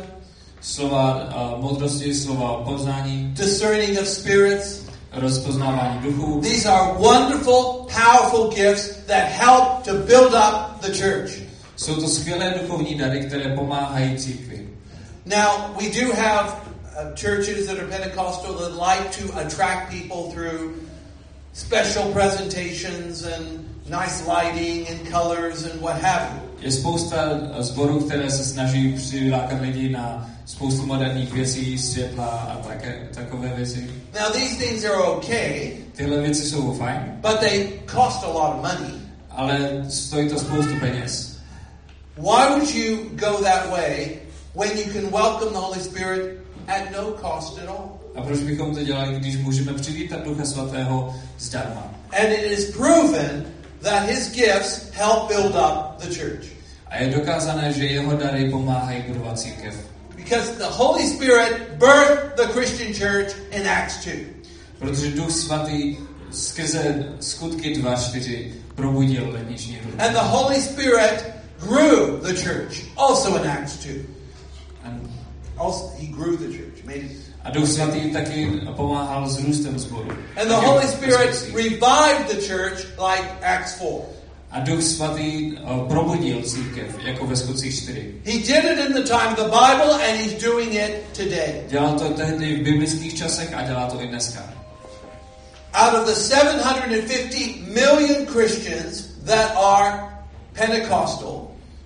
Speaker 2: slova moudrosti, slova poznání,
Speaker 1: discerning of spirits.
Speaker 2: rozpoznávání duchů.
Speaker 1: These are wonderful, powerful gifts that help to build up the church.
Speaker 2: Jsou to skvělé duchovní dary, které pomáhají církvi.
Speaker 1: Now, we do have churches that are Pentecostal that like to attract people through special presentations and nice lighting and colors and what have you.
Speaker 2: Je spousta sborů, které se snaží přilákat lidi na spoustu moderních věcí, světla a takové věci.
Speaker 1: Now, these things are okay,
Speaker 2: Tyhle věci jsou fajn,
Speaker 1: but they cost a lot of money.
Speaker 2: ale stojí to spoustu peněz.
Speaker 1: Why would you go that way when you can welcome the Holy Spirit at no cost at all?
Speaker 2: A proč bychom to dělali, když můžeme přivítat Ducha Svatého zdarma?
Speaker 1: And it is proven that his gifts help build up the church.
Speaker 2: A je dokázané, že jeho dary pomáhají budovat církev.
Speaker 1: Because the Holy Spirit birthed the Christian church in Acts 2.
Speaker 2: Protože Duch Svatý skrze skutky 2:4 probudil letniční duch.
Speaker 1: And the Holy Spirit grew the church, also in Acts 2. Also, he grew the church, made it.
Speaker 2: A Duch Svatý taky pomáhal s růstem sboru.
Speaker 1: And the Holy Spirit revived the church like Acts 4.
Speaker 2: A Duch Svatý probudil církev, jako ve Skutcích 4.
Speaker 1: He did it in the time of the Bible and he's doing it today.
Speaker 2: Dělal to tehdy v biblických časech a dělá to i dneska.
Speaker 1: Out of the 750 million Christians that are Pentecostal,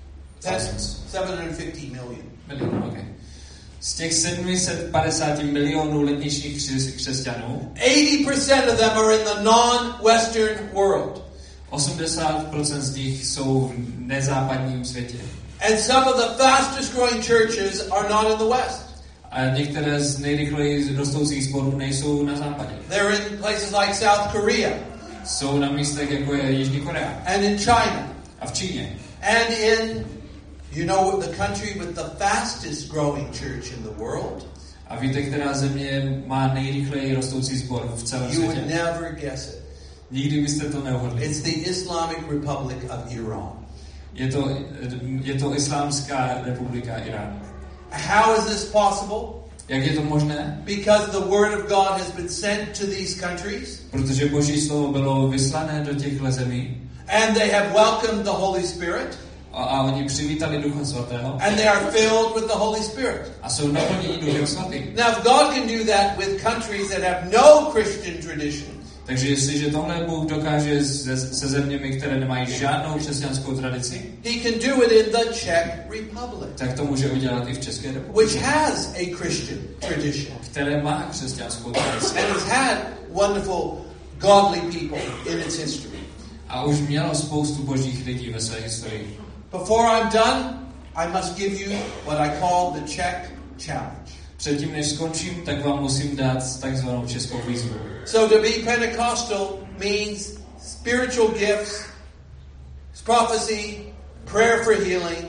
Speaker 1: 750 million.
Speaker 2: Milionů, okay. Z těch 750 milionů letničních křesťanů
Speaker 1: 80% of them are in the non-Western world.
Speaker 2: 80% z nich jsou v nezápadním světě.
Speaker 1: And some of the fastest growing churches are not in the West.
Speaker 2: A některé z nejrychleji rostoucích sborů nejsou na západě.
Speaker 1: They're in places like South Korea.
Speaker 2: Jsou na místech, jako je Jižní Korea.
Speaker 1: And in China.
Speaker 2: A v Číně.
Speaker 1: And in, you know, the country with the fastest growing church in the world.
Speaker 2: A víte, která země má nejrychleji rostoucí sbor v celém
Speaker 1: You
Speaker 2: světě?
Speaker 1: would never guess it.
Speaker 2: Nikdy byste to neuhodli.
Speaker 1: It's the Islamic Republic of Iran.
Speaker 2: Je to Islámská republika Irán.
Speaker 1: How is this possible?
Speaker 2: Jak je to možné?
Speaker 1: Because the word of God has been sent to these countries.
Speaker 2: Protože Boží slovo bylo vyslané do těchto zemí.
Speaker 1: And they have welcomed the Holy Spirit.
Speaker 2: A oni přivítali Ducha Svatého.
Speaker 1: And they are filled with the Holy Spirit.
Speaker 2: A jsou naplněni Duchem Svatým.
Speaker 1: Now, if God can do that with countries that have no Christian tradition,
Speaker 2: takže jestliže tohle Bůh dokáže se zeměmi, které nemají žádnou křesťanskou tradici,
Speaker 1: He can do it in the Czech Republic,
Speaker 2: tak to může udělat i v České republice,
Speaker 1: which has a Christian tradition,
Speaker 2: které má křesťanskou tradici.
Speaker 1: and has had wonderful, godly people in its history.
Speaker 2: A už mělo spoustu božích lidí ve své historii.
Speaker 1: Before I'm done, I must give you what I call the Czech challenge.
Speaker 2: Předtím, než skončím, tak vám musím dát takzvanou českou výzvu.
Speaker 1: So to be Pentecostal means spiritual gifts, prophecy, prayer for healing.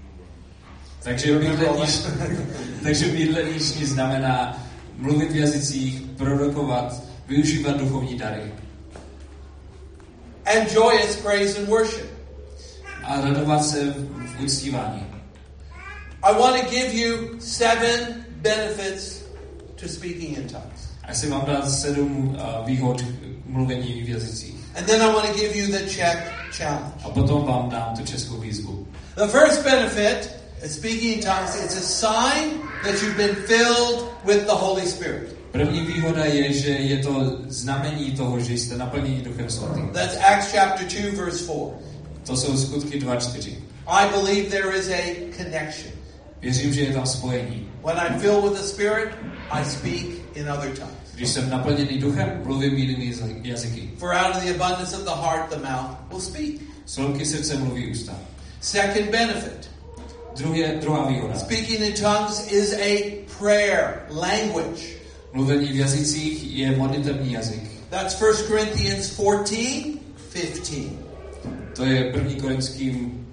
Speaker 2: Takže být letniční znamená mluvit v jazycích, prorokovat, využívat duchovní dary.
Speaker 1: And joyous praise and worship.
Speaker 2: A radovat se v uctívání.
Speaker 1: I want to give you 7 benefits to speaking in tongues.
Speaker 2: A chci vám dát 7 výhod mluvení v jazycích.
Speaker 1: And then I want to give you the Czech challenge.
Speaker 2: A potom vám dám tu českou výzvu.
Speaker 1: The first benefit of speaking in tongues is a sign that you've been filled with the Holy Spirit.
Speaker 2: První výhoda je, že je to znamení toho, že jste naplněni Duchem Svatým.
Speaker 1: That's Acts chapter 2 verse 4.
Speaker 2: To jsou Skutky 2:4.
Speaker 1: I believe there is a connection.
Speaker 2: Věřím, že je tam spojení.
Speaker 1: When I'm filled with the Spirit, I speak in other tongues.
Speaker 2: Když jsem naplněný duchem, mluvím jinými jazyky.
Speaker 1: For out of the abundance of the heart, the mouth will speak.
Speaker 2: Slovky srdce mluví ústa.
Speaker 1: Second benefit.
Speaker 2: Druhá výhoda.
Speaker 1: Speaking in tongues is a prayer language.
Speaker 2: Mluvení v jazycích je modlitevní jazyk.
Speaker 1: That's 1 Corinthians 14:15.
Speaker 2: To je 1. Korinským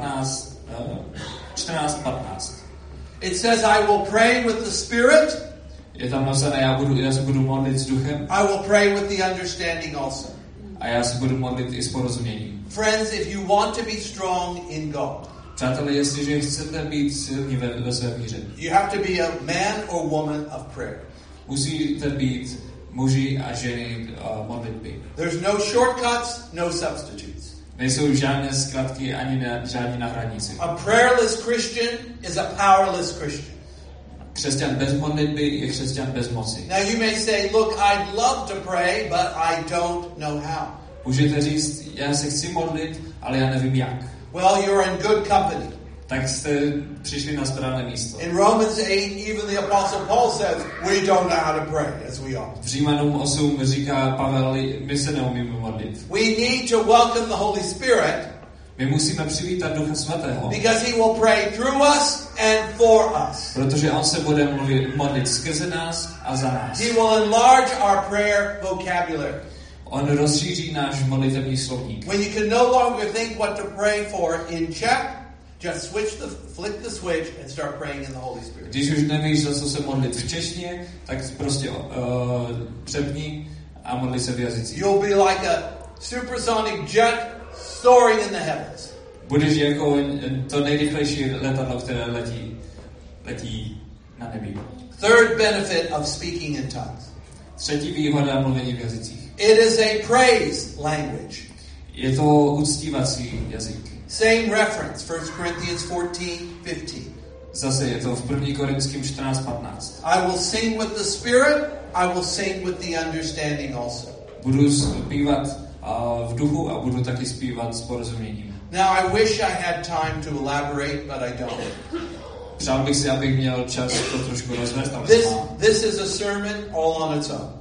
Speaker 2: 14:15.
Speaker 1: It says, I will pray with the Spirit.
Speaker 2: Je tam napsané, já se budu modlit s duchem.
Speaker 1: I will pray with the understanding also.
Speaker 2: A já se budu modlit i s porozuměním.
Speaker 1: Friends, if you want to be strong in God,
Speaker 2: přátelé, jestliže chcete být silní ve své víře,
Speaker 1: you have to be a man or woman of prayer.
Speaker 2: Musíte být muži a ženy modlitby.
Speaker 1: There's no shortcuts, no substitutes.
Speaker 2: Nejsou žádné zkratky ani žádní náhradníci.
Speaker 1: A prayerless Christian is a powerless Christian.
Speaker 2: Křesťan bez modlitby je křesťan bez moci.
Speaker 1: Now you may say, look, I'd love to pray, but I don't know how.
Speaker 2: Můžete říct, já se chci modlit, ale já nevím jak.
Speaker 1: Well, you're in good company.
Speaker 2: Tak jste přišli na správné místo.
Speaker 1: In Romans 8, even the Apostle Paul says, we don't know how to pray as we ought.
Speaker 2: V Římanům 8 říká Pavel, my se neumíme modlit.
Speaker 1: We need to welcome the Holy Spirit.
Speaker 2: My musíme přivítat Ducha Svatého.
Speaker 1: Because he will pray through us and for us.
Speaker 2: Protože on se bude modlit skrze nás a za nás.
Speaker 1: He will enlarge our prayer vocabulary.
Speaker 2: On rozšíří náš modlitevní slovník.
Speaker 1: When you can no longer think what to pray for in Czech, just flick the switch and start praying in the Holy Spirit.
Speaker 2: Když už nevíš, za co se modlit v češtině, tak prostě přepni a modli se v jazycích.
Speaker 1: You'll be like a supersonic jet soaring in the heavens.
Speaker 2: Budeš jako to nejrychlejší letadlo, které letí na nebi.
Speaker 1: Third benefit of speaking in tongues.
Speaker 2: Třetí výhoda mluvení v jazycích.
Speaker 1: It is a praise language.
Speaker 2: Je to uctívací jazyk.
Speaker 1: Same reference, 1 Corinthians 14:15.
Speaker 2: Zase je to v 1. Korinským 14:15.
Speaker 1: I will sing with the Spirit, I will sing with the understanding also.
Speaker 2: Budu zpívat v duchu a budu taky zpívat s porozuměním.
Speaker 1: Now I wish I had time to elaborate, but I don't.
Speaker 2: Přál bych si, abych měl čas to trošku rozvést, ale
Speaker 1: This is a sermon all on its own.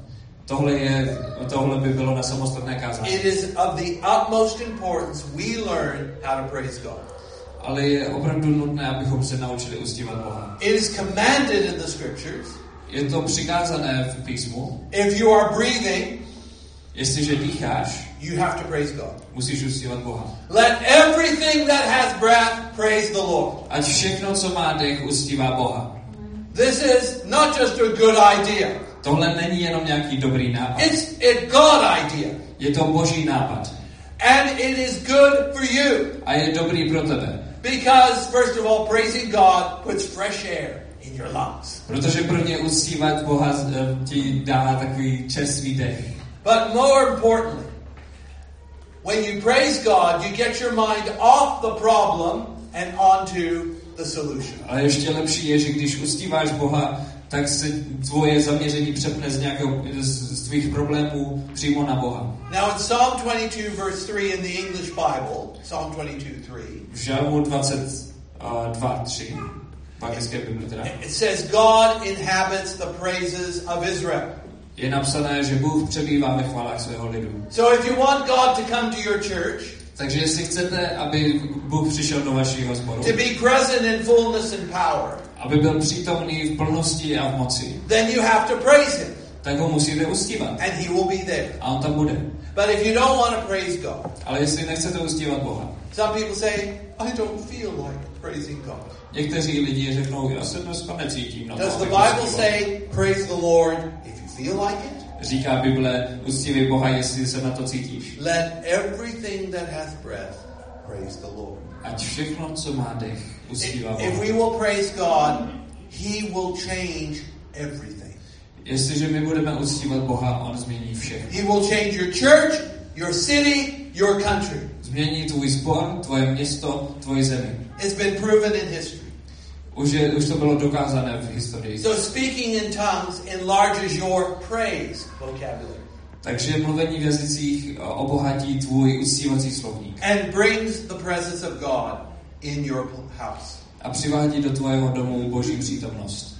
Speaker 2: Tohle by bylo na samostatné kázání.
Speaker 1: It is of the utmost importance we learn how to praise God.
Speaker 2: Ale je opravdu nutné, abychom se naučili uctívat Boha.
Speaker 1: It is commanded in the scriptures.
Speaker 2: Je to přikázané v písmu.
Speaker 1: If you are breathing,
Speaker 2: jestliže dýcháš,
Speaker 1: you have to praise God.
Speaker 2: Musíš uctívat Boha.
Speaker 1: Let everything that has breath praise the Lord.
Speaker 2: Ať všechno, co má dech, uctívá Boha.
Speaker 1: This is not just a good idea.
Speaker 2: Tohle není jenom nějaký dobrý nápad.
Speaker 1: It's a God idea.
Speaker 2: Je to boží nápad.
Speaker 1: And it is good for you.
Speaker 2: A je dobrý pro tebe.
Speaker 1: Because, first of all, praising God puts fresh air in your lungs.
Speaker 2: Protože pro ně uctívat Boha ti dává takový čerstvý dech.
Speaker 1: But more importantly, when you praise God, you get your mind off the problem and onto the solution.
Speaker 2: Ale ještě lepší je, že když uctíváš Boha, tak se tvoje zaměření přepne z tvých problémů přímo na Boha.
Speaker 1: Now in Psalm 22 verse 3 in the English Bible, Psalm 22:3.
Speaker 2: V Žalmu 22:3, v anglické Bibli teda.
Speaker 1: It says God inhabits the praises of Israel.
Speaker 2: Je napsané, že Bůh přebývá ve chválách svého lidu.
Speaker 1: So if you want God to come to your church,
Speaker 2: takže jestli chcete, aby Bůh přišel do vašeho sboru,
Speaker 1: to be present in fullness and power,
Speaker 2: aby byl přítomný v plnosti a v moci,
Speaker 1: then you have to praise him.
Speaker 2: Tak ho musíte uctívat.
Speaker 1: And he will be there.
Speaker 2: A on tam bude.
Speaker 1: But if you don't want to praise God,
Speaker 2: ale jestli nechcete uctívat Boha,
Speaker 1: some people say, I don't feel like praising God.
Speaker 2: Někteří lidi řeknou, já se dneska necítím na to.
Speaker 1: Does the Bible say, praise the Lord if you feel like it?
Speaker 2: Říká Bible, uctívej Boha, jestli se na to cítíš.
Speaker 1: Let everything that hath breath praise the Lord.
Speaker 2: Ať všechno, co má dech, uctívá Boha.
Speaker 1: If we will praise God, he will change everything.
Speaker 2: Jestliže my budeme uctívat Boha, on změní všechno.
Speaker 1: He will change your church, your city, your country.
Speaker 2: Změní tvůj sbor, tvoje město, tvoji zemi.
Speaker 1: It's been proven in history.
Speaker 2: Už to bylo dokázané v historii.
Speaker 1: So speaking in tongues enlarges your praise vocabulary.
Speaker 2: Takže mluvení v jazycích obohatí tvůj uctívací slovník.
Speaker 1: And brings the presence of God in your house.
Speaker 2: A přivádí do tvého domu Boží přítomnost.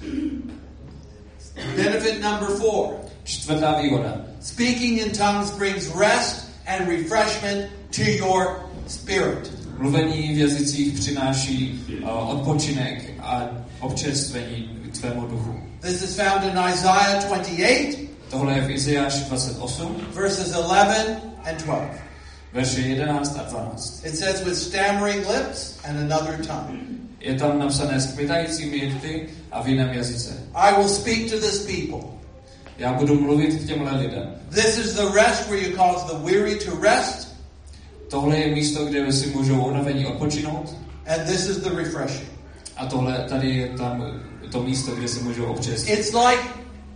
Speaker 1: Benefit number 4.
Speaker 2: Čtvrtá výhoda.
Speaker 1: Speaking in tongues brings rest and refreshment to your spirit.
Speaker 2: Mluvení v jazycích přináší odpočinek a občerstvení tvému duchu.
Speaker 1: This is found in Isaiah 28.
Speaker 2: Tohle je v Izajáši 28.
Speaker 1: Verses 11 and 12.
Speaker 2: Verše 11 a 12.
Speaker 1: It says with stammering lips and another tongue.
Speaker 2: Je tam napsané s kmitajícími rty a v jiném jazyce.
Speaker 1: I will speak to this people.
Speaker 2: Já budu mluvit k těmhle lidem.
Speaker 1: This is the rest where you cause the weary to rest.
Speaker 2: Tohle je místo, kde si můžou unavení odpočinout.
Speaker 1: And this is the refreshing.
Speaker 2: A tohle tady je tam to místo, kde se můžou občerstvit.
Speaker 1: It's like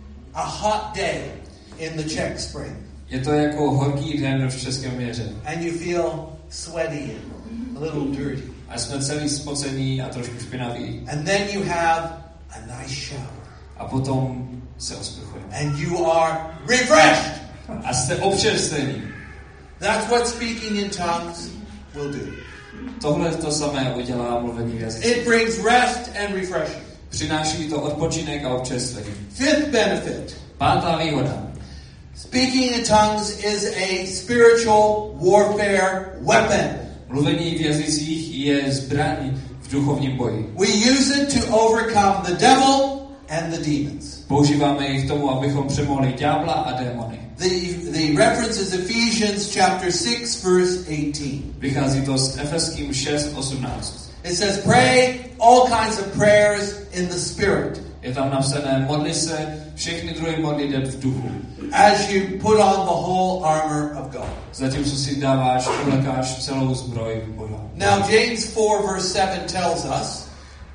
Speaker 1: a hot day in the Czech spring.
Speaker 2: Je to jako horký den v Českém měře.
Speaker 1: And you feel sweaty and a little dirty.
Speaker 2: A jsme celý spocení a trošku špinaví.
Speaker 1: And then you have a nice shower.
Speaker 2: A potom se osprchujeme.
Speaker 1: And you are refreshed.
Speaker 2: A jste občerstvení.
Speaker 1: That's what speaking in tongues will do.
Speaker 2: Tohle to samé udělá mluvení v jazycích.
Speaker 1: It brings rest and refreshing.
Speaker 2: Přináší to odpočinek a občerstvení.
Speaker 1: Fifth benefit.
Speaker 2: Pátá výhoda.
Speaker 1: Speaking in tongues is a spiritual warfare weapon.
Speaker 2: Mluvení v jazycích je zbraň v duchovním boji.
Speaker 1: We use it to overcome the devil and the demons.
Speaker 2: Používáme ji k tomu, abychom přemohli ďábla a démony.
Speaker 1: The reference is Ephesians chapter 6 verse 18.
Speaker 2: Vychází to z Efeským 6:18.
Speaker 1: It says pray all kinds of prayers in the spirit.
Speaker 2: Je tam napsané modli se všechny druhy modliteb v duchu.
Speaker 1: As you put on the whole armor of God.
Speaker 2: Zatímco si dáváš, oblekáš celou zbroj Boha.
Speaker 1: Now James 4 verse 7 tells us.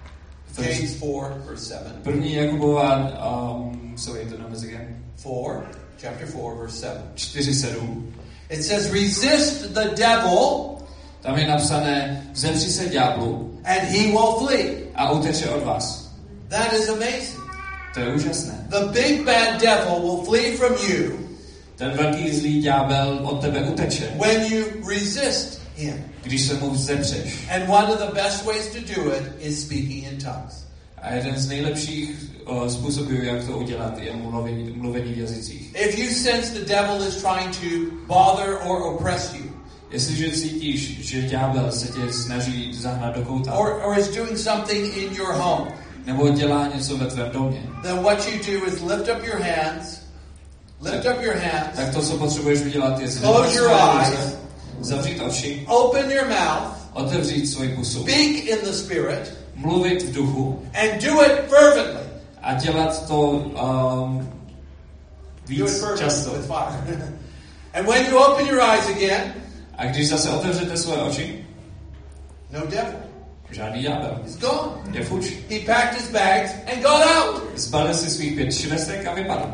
Speaker 1: James 4 verse 7.
Speaker 2: První Jakubova, sorry, the numbers again.
Speaker 1: Chapter 4 verse 7.
Speaker 2: 4:7.
Speaker 1: It says resist the devil.
Speaker 2: Tam je napsané vzepři se ďáblu.
Speaker 1: And he will flee.
Speaker 2: A uteče od vás.
Speaker 1: That is amazing.
Speaker 2: To je úžasné.
Speaker 1: The big bad devil will flee from you.
Speaker 2: Ten velký zlý ďábel od tebe uteče.
Speaker 1: When you resist in.
Speaker 2: když se mu vzepřeš.
Speaker 1: And one of the best ways to do it is speaking in tongues.
Speaker 2: A jeden z nejlepších způsobů, jak to udělat, je mluvení v jazycích.
Speaker 1: If you sense the devil is trying to bother or oppress you,
Speaker 2: Jestliže cítíš, že ďábel se tě snaží zahnat do kouta,
Speaker 1: or is doing something in your home,
Speaker 2: nebo dělá něco ve tvém domě,
Speaker 1: then what you do is lift up your hands,
Speaker 2: tak to, co potřebuješ udělat, je
Speaker 1: close your eyes,
Speaker 2: zavřít oči,
Speaker 1: open your mouth,
Speaker 2: otevřít svoji pusu,
Speaker 1: speak in the Spirit,
Speaker 2: mluvit v duchu
Speaker 1: and do it fervently.
Speaker 2: a dělat to
Speaker 1: Do it
Speaker 2: víc
Speaker 1: fervently
Speaker 2: často.
Speaker 1: with fire. And when you open your eyes again,
Speaker 2: A když zase otevřete svoje oči,
Speaker 1: no devil.
Speaker 2: žádný ďábel.
Speaker 1: He's gone.
Speaker 2: Je fuč.
Speaker 1: He packed his bags and got out.
Speaker 2: Zbalil si svých 5 švestek a vypadl.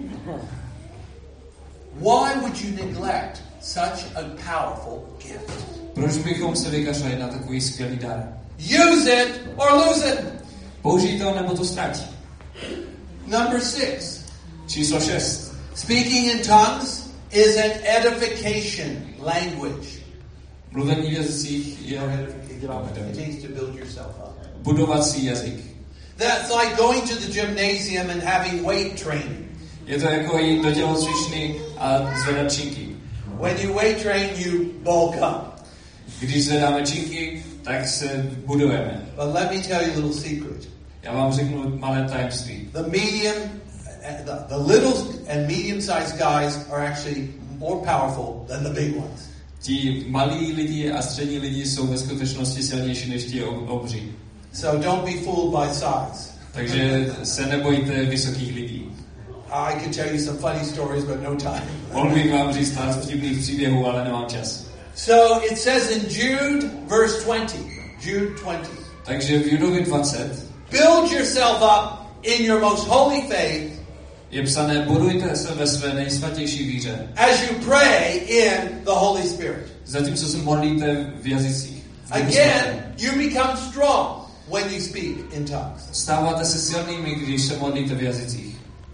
Speaker 1: Why would you neglect such a powerful gift?
Speaker 2: Proč bychom se vykašlali na takový skvělý dar?
Speaker 1: Use it or lose it.
Speaker 2: Použij to, nebo to ztratí.
Speaker 1: Number 6.
Speaker 2: Číslo 6.
Speaker 1: Speaking in tongues is an edification language.
Speaker 2: Mluvení v jazycích je
Speaker 1: It means to build yourself up.
Speaker 2: budovací jazyk.
Speaker 1: That's like going to the gymnasium and having weight training.
Speaker 2: Je to jako jít do tělocvičny a zvedat činky.
Speaker 1: When you weight train, you bulk up.
Speaker 2: Když zvedáme činky, tak se budujeme.
Speaker 1: But let me tell you a little secret.
Speaker 2: Já vám řeknu malé tajemství.
Speaker 1: The little and medium-sized guys are actually more powerful than the big ones.
Speaker 2: Ti malí lidi a střední lidi jsou ve skutečnosti silnější než ti obří.
Speaker 1: So don't be fooled by size.
Speaker 2: Takže se nebojte vysokých lidí.
Speaker 1: I could tell you some funny stories, but no time.
Speaker 2: Mohl bych vám říct pár vtipných příběhů, ale nemám čas.
Speaker 1: So it says in Jude, verse 20. Jude 20.
Speaker 2: Takže v Judovi 20
Speaker 1: Build yourself up in your most holy faith
Speaker 2: je psané, budujte se ve své nejsvatější víře,
Speaker 1: as you pray in the Holy Spirit.
Speaker 2: zatímco se modlíte v jazycích.
Speaker 1: Again, you become strong when you speak in tongues.
Speaker 2: Stáváte se silnými, když se modlíte v jazycích.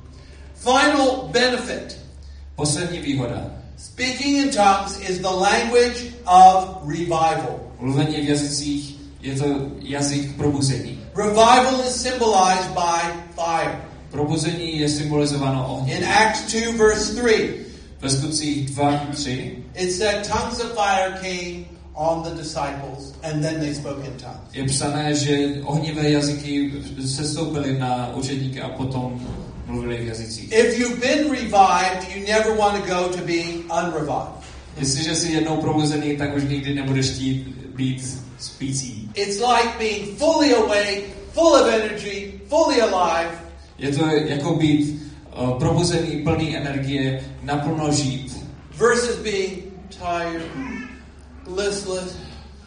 Speaker 1: Final benefit.
Speaker 2: Poslední výhoda.
Speaker 1: Speaking in tongues is the language of revival.
Speaker 2: Mluvení v jazycích je to jazyk probuzení.
Speaker 1: Revival is symbolized by fire.
Speaker 2: Probuzení je symbolizováno ohněm.
Speaker 1: In Acts 2 verse 3,
Speaker 2: Ve Skutcích 2:3
Speaker 1: it said tongues of fire came on the disciples and then they spoke in tongues.
Speaker 2: je psané, že ohnivé jazyky sestoupily na učedníky a potom mluvili v jazycích.
Speaker 1: If you've been revived, you never want to go to being unrevived.
Speaker 2: Jestliže jsi jednou probuzený, tak už nikdy nebudeš chtít být spící.
Speaker 1: It's like being fully awake, full of energy, fully alive,
Speaker 2: Je to jako být probuzený, plný energie, naplno žít.
Speaker 1: versus being tired, listless,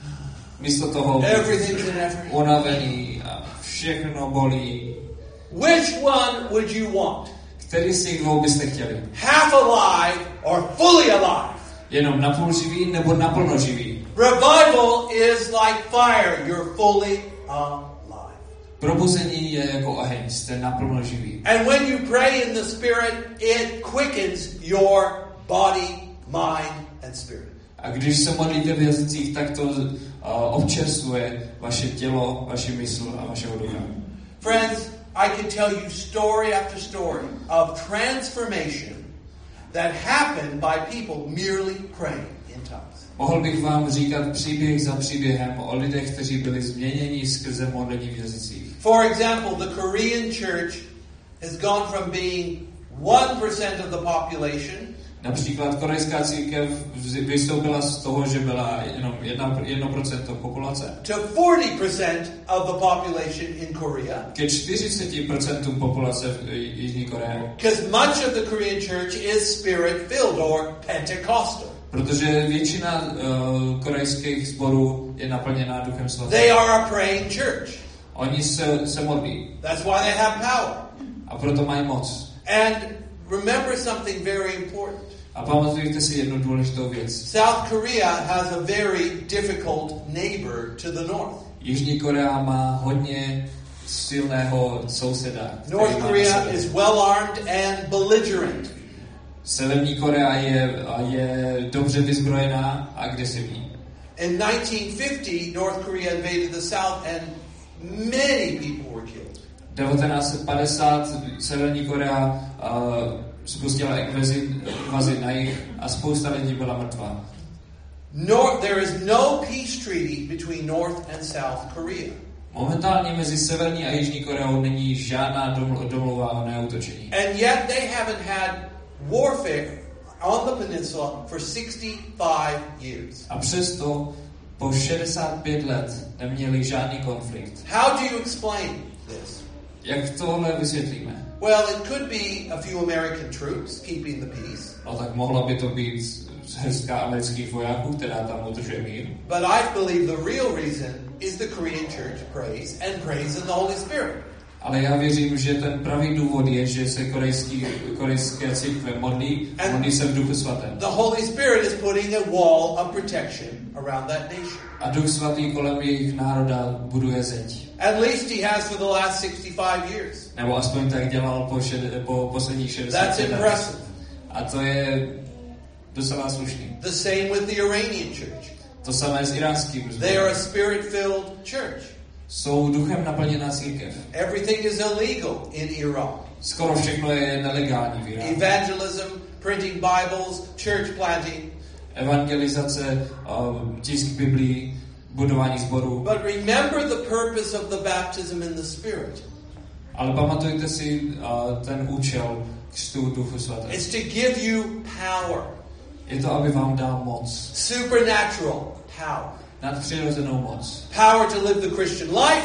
Speaker 2: Místo toho
Speaker 1: everything's in effort.
Speaker 2: unavený a všechno bolí.
Speaker 1: Which one would you want?
Speaker 2: Který z těch dvou byste chtěli?
Speaker 1: Half alive or fully alive?
Speaker 2: Jenom napůl živý nebo naplno živý?
Speaker 1: Revival is like fire. You're fully alive.
Speaker 2: Probuzení je jako oheň, jste naplno živý.
Speaker 1: And when you pray in the Spirit, it quickens your body, mind, and spirit.
Speaker 2: A když se modlíte v jazycích, tak to občerstvuje vaše tělo, vaši mysl a vašeho ducha.
Speaker 1: Friends, I can tell you story after story of transformation that happened by people merely praying in tongues.
Speaker 2: Mohl bych vám říkat příběh za příběhem o lidech, kteří byli změněni skrze modlení v jazycích.
Speaker 1: For example, the Korean church has gone from being 1% of the population
Speaker 2: Například korejská církev vystoupila z toho, že byla jenom 1% populace,
Speaker 1: to 40% of the population in Korea.
Speaker 2: ke 40% populace v Jižní Koreji.
Speaker 1: Because much of the Korean church is spirit-filled or Pentecostal.
Speaker 2: Protože většina korejských sborů je naplněná Duchem Svatým.
Speaker 1: They are a praying church.
Speaker 2: Oni se modlí
Speaker 1: That's why they have power.
Speaker 2: a proto mají moc.
Speaker 1: And remember something very important.
Speaker 2: A pamatujte si jednu důležitou věc.
Speaker 1: South Korea has a very difficult neighbor to the north.
Speaker 2: Jižní Korea má hodně silného souseda.
Speaker 1: North Korea is well armed and belligerent.
Speaker 2: Severní Korea je dobře vyzbrojená a agresivní.
Speaker 1: In 1950, North Korea invaded the South and many people were killed.
Speaker 2: 1950 Severní Korea spustila invazi na jih a spousta lidí byla mrtvá.
Speaker 1: There is no peace treaty between North and South Korea.
Speaker 2: Momentálně mezi Severní a Jižní Koreou není žádná domluva o neútočení.
Speaker 1: And yet they haven't had warfare on the peninsula for 65 years.
Speaker 2: A přesto po 65 let neměli žádný konflikt.
Speaker 1: How do you explain this?
Speaker 2: Jak tohle vysvětlíme?
Speaker 1: Well, it could be a few American troops keeping the peace.
Speaker 2: No tak mohla by to být hrstka amerických vojáků, která tam udržuje mír.
Speaker 1: But I believe the real reason is the Korean church prays in the Holy Spirit.
Speaker 2: Ale já věřím, že ten pravý důvod je, že se korejské církve modlí se v Duchu Svatém.
Speaker 1: The Holy Spirit is putting a wall of protection around that nation.
Speaker 2: A Duch Svatý kolem jejich národa buduje zeď.
Speaker 1: At least he has for the last 65 years.
Speaker 2: Nebo aspoň tak dělal po posledních 60
Speaker 1: That's impressive.
Speaker 2: A to je docela slušný.
Speaker 1: The same with the Iranian church.
Speaker 2: To samé s iránským sborem.
Speaker 1: They are a spirit-filled church.
Speaker 2: Jsou duchem naplněná církev.
Speaker 1: Everything is illegal in Iran.
Speaker 2: Skoro všechno je nelegální v Iránu.
Speaker 1: Evangelism, printing Bibles, church planting.
Speaker 2: Evangelizace, tisk Biblí, budování sborů.
Speaker 1: But remember the purpose of the baptism in the Spirit.
Speaker 2: Ale pamatujte si ten účel křtu Duchu Svatého.
Speaker 1: It's to give you power.
Speaker 2: Je to, aby vám dal moc.
Speaker 1: Supernatural power.
Speaker 2: Nadpřirozenou moc.
Speaker 1: Power to live the Christian life.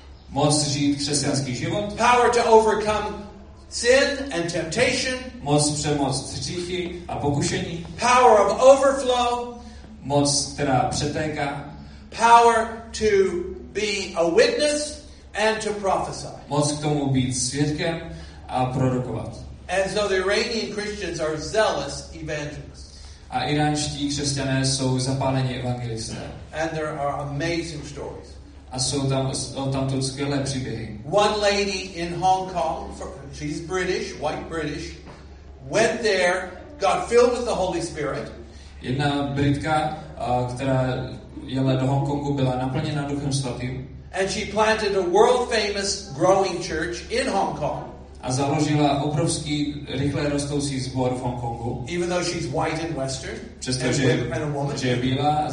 Speaker 2: Moc žít křesťanský život.
Speaker 1: Power to overcome sin and temptation.
Speaker 2: Moc přemoct hříchy a pokušení.
Speaker 1: Power of overflow.
Speaker 2: Moc, která přetéká.
Speaker 1: Power to be a witness and to prophesy.
Speaker 2: Moc k tomu být svědkem a prorokovat.
Speaker 1: And so the Iranian Christians are zealous evangelists.
Speaker 2: A iránští křesťané jsou zapálení evangelisté.
Speaker 1: And there are amazing stories.
Speaker 2: A jsou tam skvělé příběhy.
Speaker 1: One lady in Hong Kong, she's British, white British, went there, got filled with the Holy Spirit.
Speaker 2: Jedna Britka, která jela do Hongkongu, byla naplněna Duchem Svatým.
Speaker 1: And she planted a world famous growing church in Hong Kong.
Speaker 2: A založila obrovský, rychle rostoucí sbor v Hongkongu.
Speaker 1: Even though she's white and western,
Speaker 2: přestože
Speaker 1: and a woman.
Speaker 2: Je bílá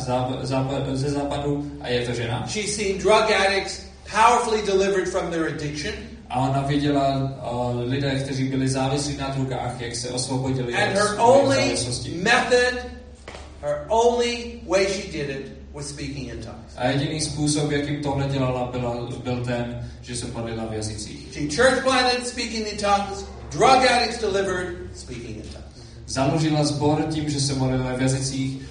Speaker 2: ze západu a je to žena.
Speaker 1: She's seen drug addicts powerfully delivered from their addiction.
Speaker 2: A ona viděla lidé, kteří byli závislí na drogách, jak se osvobodili
Speaker 1: And
Speaker 2: od
Speaker 1: her
Speaker 2: své
Speaker 1: only
Speaker 2: závislosti.
Speaker 1: method, her only way she did it was speaking in tongues.
Speaker 2: A jediný způsob, jakým tohle dělala, byl ten, že se modlila v jazycích.
Speaker 1: She church planted, speaking in tongues, drug addicts delivered, speaking in tongues.
Speaker 2: Založila sbor tím, že se modlila v jazycích,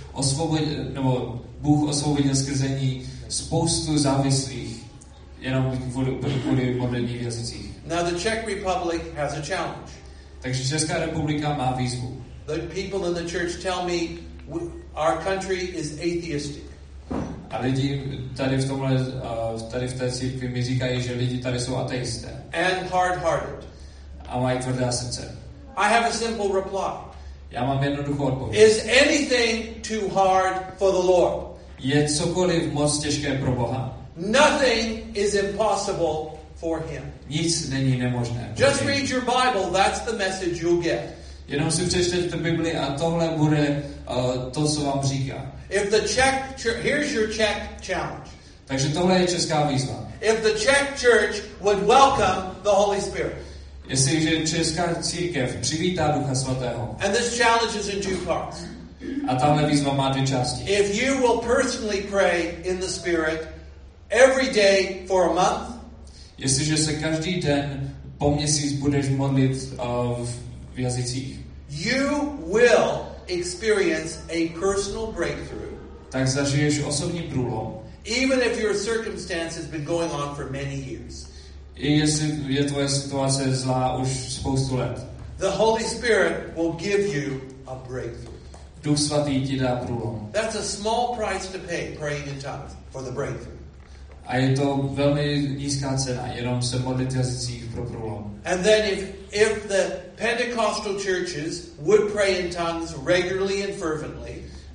Speaker 2: Bůh osvobodil skrze ní spoustu závislých, jenom kvůli modlení v jazycích.
Speaker 1: Now the Czech Republic has a challenge.
Speaker 2: Takže Česká republika má výzvu.
Speaker 1: The people in the church tell me our country is atheistic.
Speaker 2: A lidi tady v té církvi mi říkají, že lidi tady jsou ateisté.
Speaker 1: And hard-hearted.
Speaker 2: A mají tvrdé srdce.
Speaker 1: I have a simple reply.
Speaker 2: Já mám jednoduchou odpověď.
Speaker 1: Is anything too hard for the Lord?
Speaker 2: Je cokoliv moc těžké pro Boha?
Speaker 1: Nothing is impossible for him.
Speaker 2: Nic není nemožné.
Speaker 1: Just read your Bible, that's the message you'll get.
Speaker 2: Jenom si přečtěte Bibli a tohle bude to, co vám říká.
Speaker 1: Here's your Czech challenge.
Speaker 2: Takže tohle je česká výzva.
Speaker 1: If the Czech church would welcome the Holy Spirit.
Speaker 2: Jestliže česká církev přivítá Ducha Svatého.
Speaker 1: And this challenge is in two parts.
Speaker 2: A tahle výzva má dvě části.
Speaker 1: If you will personally pray in the Spirit every day for a month.
Speaker 2: Jestliže se každý den po měsíc budeš modlit v jazycích.
Speaker 1: You will experience a personal breakthrough.
Speaker 2: Tak zažiješ osobní průlom.
Speaker 1: Even if your circumstance has been going on for many years.
Speaker 2: I jestli je tvoje situace zlá už spoustu let.
Speaker 1: The Holy Spirit will give you a breakthrough.
Speaker 2: Duch Svatý ti dá průlom.
Speaker 1: That's a small price to pay, praying in tongues, for the breakthrough.
Speaker 2: A je to velmi nízká cena, jenom se modlit v jazycích pro průlom.
Speaker 1: And then if the Pentecostal churches would pray in tongues regularly and fervently.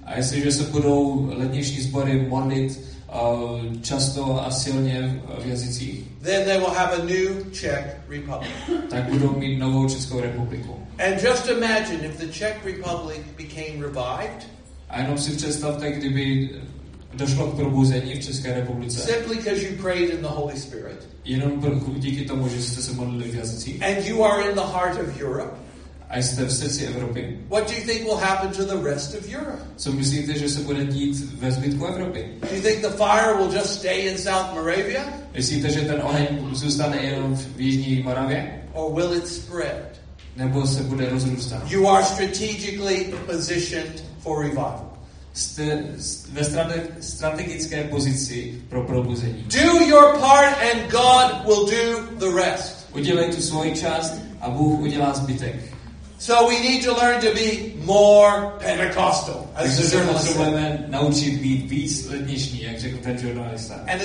Speaker 2: A jestliže se budou letniční sbory modlit často a silně v jazycích,
Speaker 1: then they will have a new Czech Republic.
Speaker 2: tak budou mít novou Českou republiku.
Speaker 1: And just imagine if the Czech Republic became revived.
Speaker 2: A jenom si představte, kdyby došlo k probuzení v České republice.
Speaker 1: Simply because you prayed in the Holy Spirit.
Speaker 2: Jenom díky tomu, že jste se modlili v jazycích.
Speaker 1: And you are in the heart of Europe.
Speaker 2: A jste v srdci Evropy.
Speaker 1: What do you think will happen to the rest of Europe?
Speaker 2: Co myslíte, že se bude dít ve zbytku Evropy?
Speaker 1: Do you think the fire will just stay in South Moravia?
Speaker 2: Myslíte, že ten oheň zůstane jenom v jižní Moravě?
Speaker 1: Or will it spread?
Speaker 2: Nebo se bude rozrůstat?
Speaker 1: You are strategically positioned for revival.
Speaker 2: Jste ve strategické pozici pro probuzení.
Speaker 1: Do your part and God will do the rest.
Speaker 2: Udělej tu svoji část a Bůh udělá zbytek.
Speaker 1: So we need to learn to be more Pentecostal, as
Speaker 2: Takže
Speaker 1: the
Speaker 2: se
Speaker 1: journalist said.
Speaker 2: potřebujeme naučit být víc letniční, jak řekl ten žurnalista.
Speaker 1: And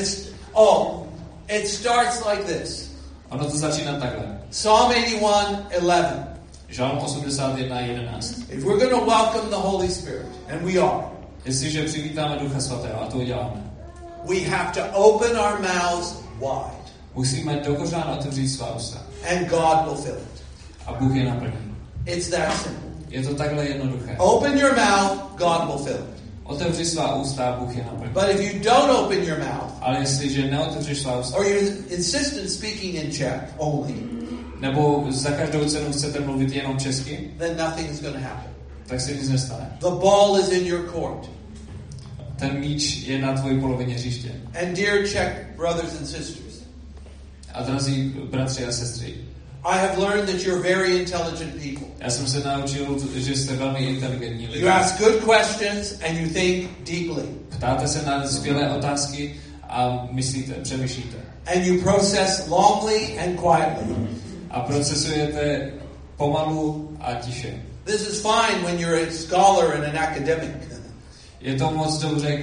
Speaker 1: it starts like this.
Speaker 2: Ono to začíná takhle.
Speaker 1: Psalm 81:11.
Speaker 2: Žalm 81:11.
Speaker 1: If we're going to welcome the Holy Spirit, and we are,
Speaker 2: Jestliže přivítáme Ducha Svatého, a to uděláme,
Speaker 1: we have to open our mouths wide,
Speaker 2: musíme dokořán otevřít svá ústa.
Speaker 1: and God will fill it.
Speaker 2: A Bůh je naplní.
Speaker 1: It's that simple.
Speaker 2: Je to takhle jednoduché.
Speaker 1: Open your mouth, God will fill it.
Speaker 2: Otevři svá ústa a Bůh je naplní.
Speaker 1: But if you don't open your mouth,
Speaker 2: Ale jestliže neotevřeš svá ústa,
Speaker 1: or you insist in speaking in Czech only,
Speaker 2: nebo za každou cenu chcete mluvit jenom česky,
Speaker 1: then nothing is going to happen.
Speaker 2: tak se nic nestane.
Speaker 1: The ball is in your court.
Speaker 2: Ten míč je na tvojí polovině hřiště.
Speaker 1: And dear Czech brothers and sisters,
Speaker 2: A drazí bratři a sestry,
Speaker 1: I have learned that you're very intelligent people.
Speaker 2: já jsem se naučil, že jste velmi inteligentní
Speaker 1: You
Speaker 2: lidé.
Speaker 1: ask good questions and you think deeply.
Speaker 2: Ptáte se na skvělé otázky a přemýšlíte.
Speaker 1: And you process longly and quietly.
Speaker 2: A procesujete pomalu a tiše.
Speaker 1: This is fine when you're a scholar and an academic.
Speaker 2: Je to moc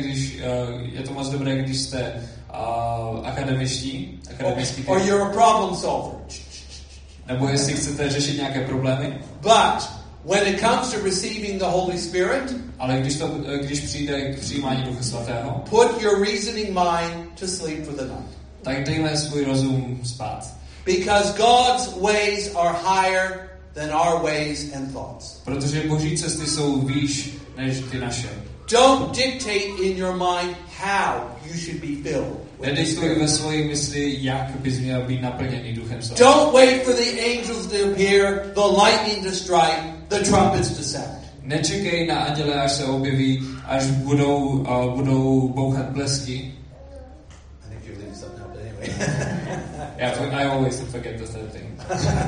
Speaker 2: dobré, když jste akademický
Speaker 1: Or you're a problem solver.
Speaker 2: nebo jestli chcete řešit nějaké problémy.
Speaker 1: But when it comes to receiving the Holy Spirit,
Speaker 2: Ale když přijde k přijímání Ducha Svatého,
Speaker 1: put your reasoning mind to sleep for the night.
Speaker 2: tak dejme svůj rozum spát.
Speaker 1: Because God's ways are higher than our ways and thoughts.
Speaker 2: Protože Boží cesty jsou výš než ty naše.
Speaker 1: Don't dictate in your mind how you should be filled.
Speaker 2: Nediktuj ve svoji mysli, jak bys měl být naplněný Duchem Svatým.
Speaker 1: Don't wait for the angels to appear, the lightning to strike, the trumpets to sound.
Speaker 2: Nečekej na anděle, až se objeví, až budou bouchat blesky.
Speaker 1: I think you're leaving something out, but anyway.
Speaker 2: I always forget the third thing.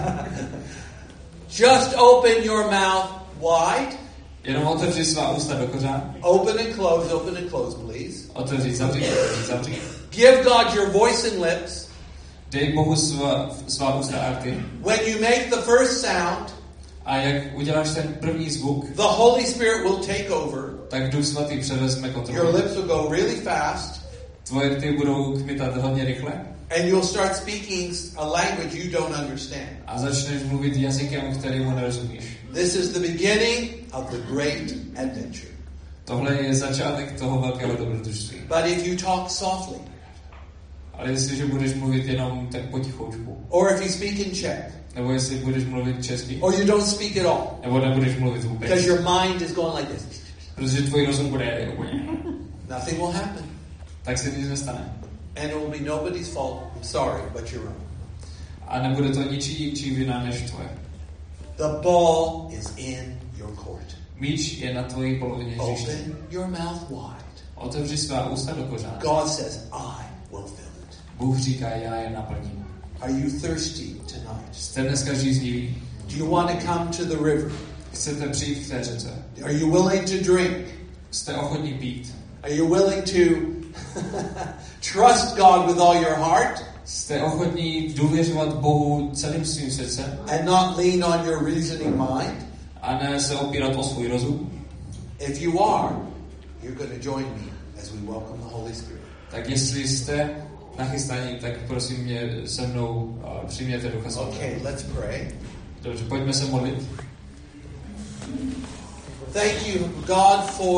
Speaker 1: Just open your mouth wide.
Speaker 2: Jenom otevři svá ústa do kořán.
Speaker 1: Open and close, please.
Speaker 2: Otevři, zavři.
Speaker 1: Give God your voice and lips.
Speaker 2: Dej Bohu svá ústa a rty.
Speaker 1: When you make the first sound,
Speaker 2: A jak uděláš ten první zvuk,
Speaker 1: the Holy Spirit will take over.
Speaker 2: tak Duch Svatý převezme
Speaker 1: Your
Speaker 2: kontrolu.
Speaker 1: lips will go really fast.
Speaker 2: Tvoje rty budou kmitat hodně rychle
Speaker 1: And you'll start speaking a language you don't understand.
Speaker 2: a začneš mluvit jazykem, kterému nerozumíš.
Speaker 1: This is the beginning of the great adventure.
Speaker 2: Tohle je začátek toho velkého dobrodružství.
Speaker 1: But if you talk softly,
Speaker 2: Ale jestliže budeš mluvit jenom tak potichoučku,
Speaker 1: or if you speak in Czech,
Speaker 2: nebo jestli budeš mluvit česky,
Speaker 1: or you don't speak at all,
Speaker 2: nebo nebudeš mluvit vůbec,
Speaker 1: because your mind is going like this,
Speaker 2: protože tvůj rozum bude
Speaker 1: nothing will happen.
Speaker 2: tak se nic nestane.
Speaker 1: And it will be nobody's fault. I'm sorry, but your own.
Speaker 2: A nebude to ničí vina než tvoje.
Speaker 1: The ball is in your court.
Speaker 2: Míč je na tvojí polovině hřiště.
Speaker 1: Open your mouth wide.
Speaker 2: Otevři svá ústa do kořán.
Speaker 1: God says, I will fill it.
Speaker 2: Bůh říká, já je naplním.
Speaker 1: Are you thirsty tonight?
Speaker 2: Jste dneska žíznivý?
Speaker 1: Do you want to come to the river?
Speaker 2: Chcete přijít k té řece?
Speaker 1: Are you willing to drink?
Speaker 2: Jste ochotní pít?
Speaker 1: Are you willing to trust God with all your heart
Speaker 2: Jste ochotní důvěřovat Bohu celým svým srdcem
Speaker 1: and not lean on your reasoning mind?
Speaker 2: a ne se opírat o svůj rozum?
Speaker 1: If you are, you're going to join me as we welcome the Holy Spirit.
Speaker 2: Tak jestli jste nachystaní, tak prosím mě se mnou přijměte Ducha Svatého.
Speaker 1: Okay, let's pray.
Speaker 2: Dobře, pojďme se modlit.
Speaker 1: Thank you, God, for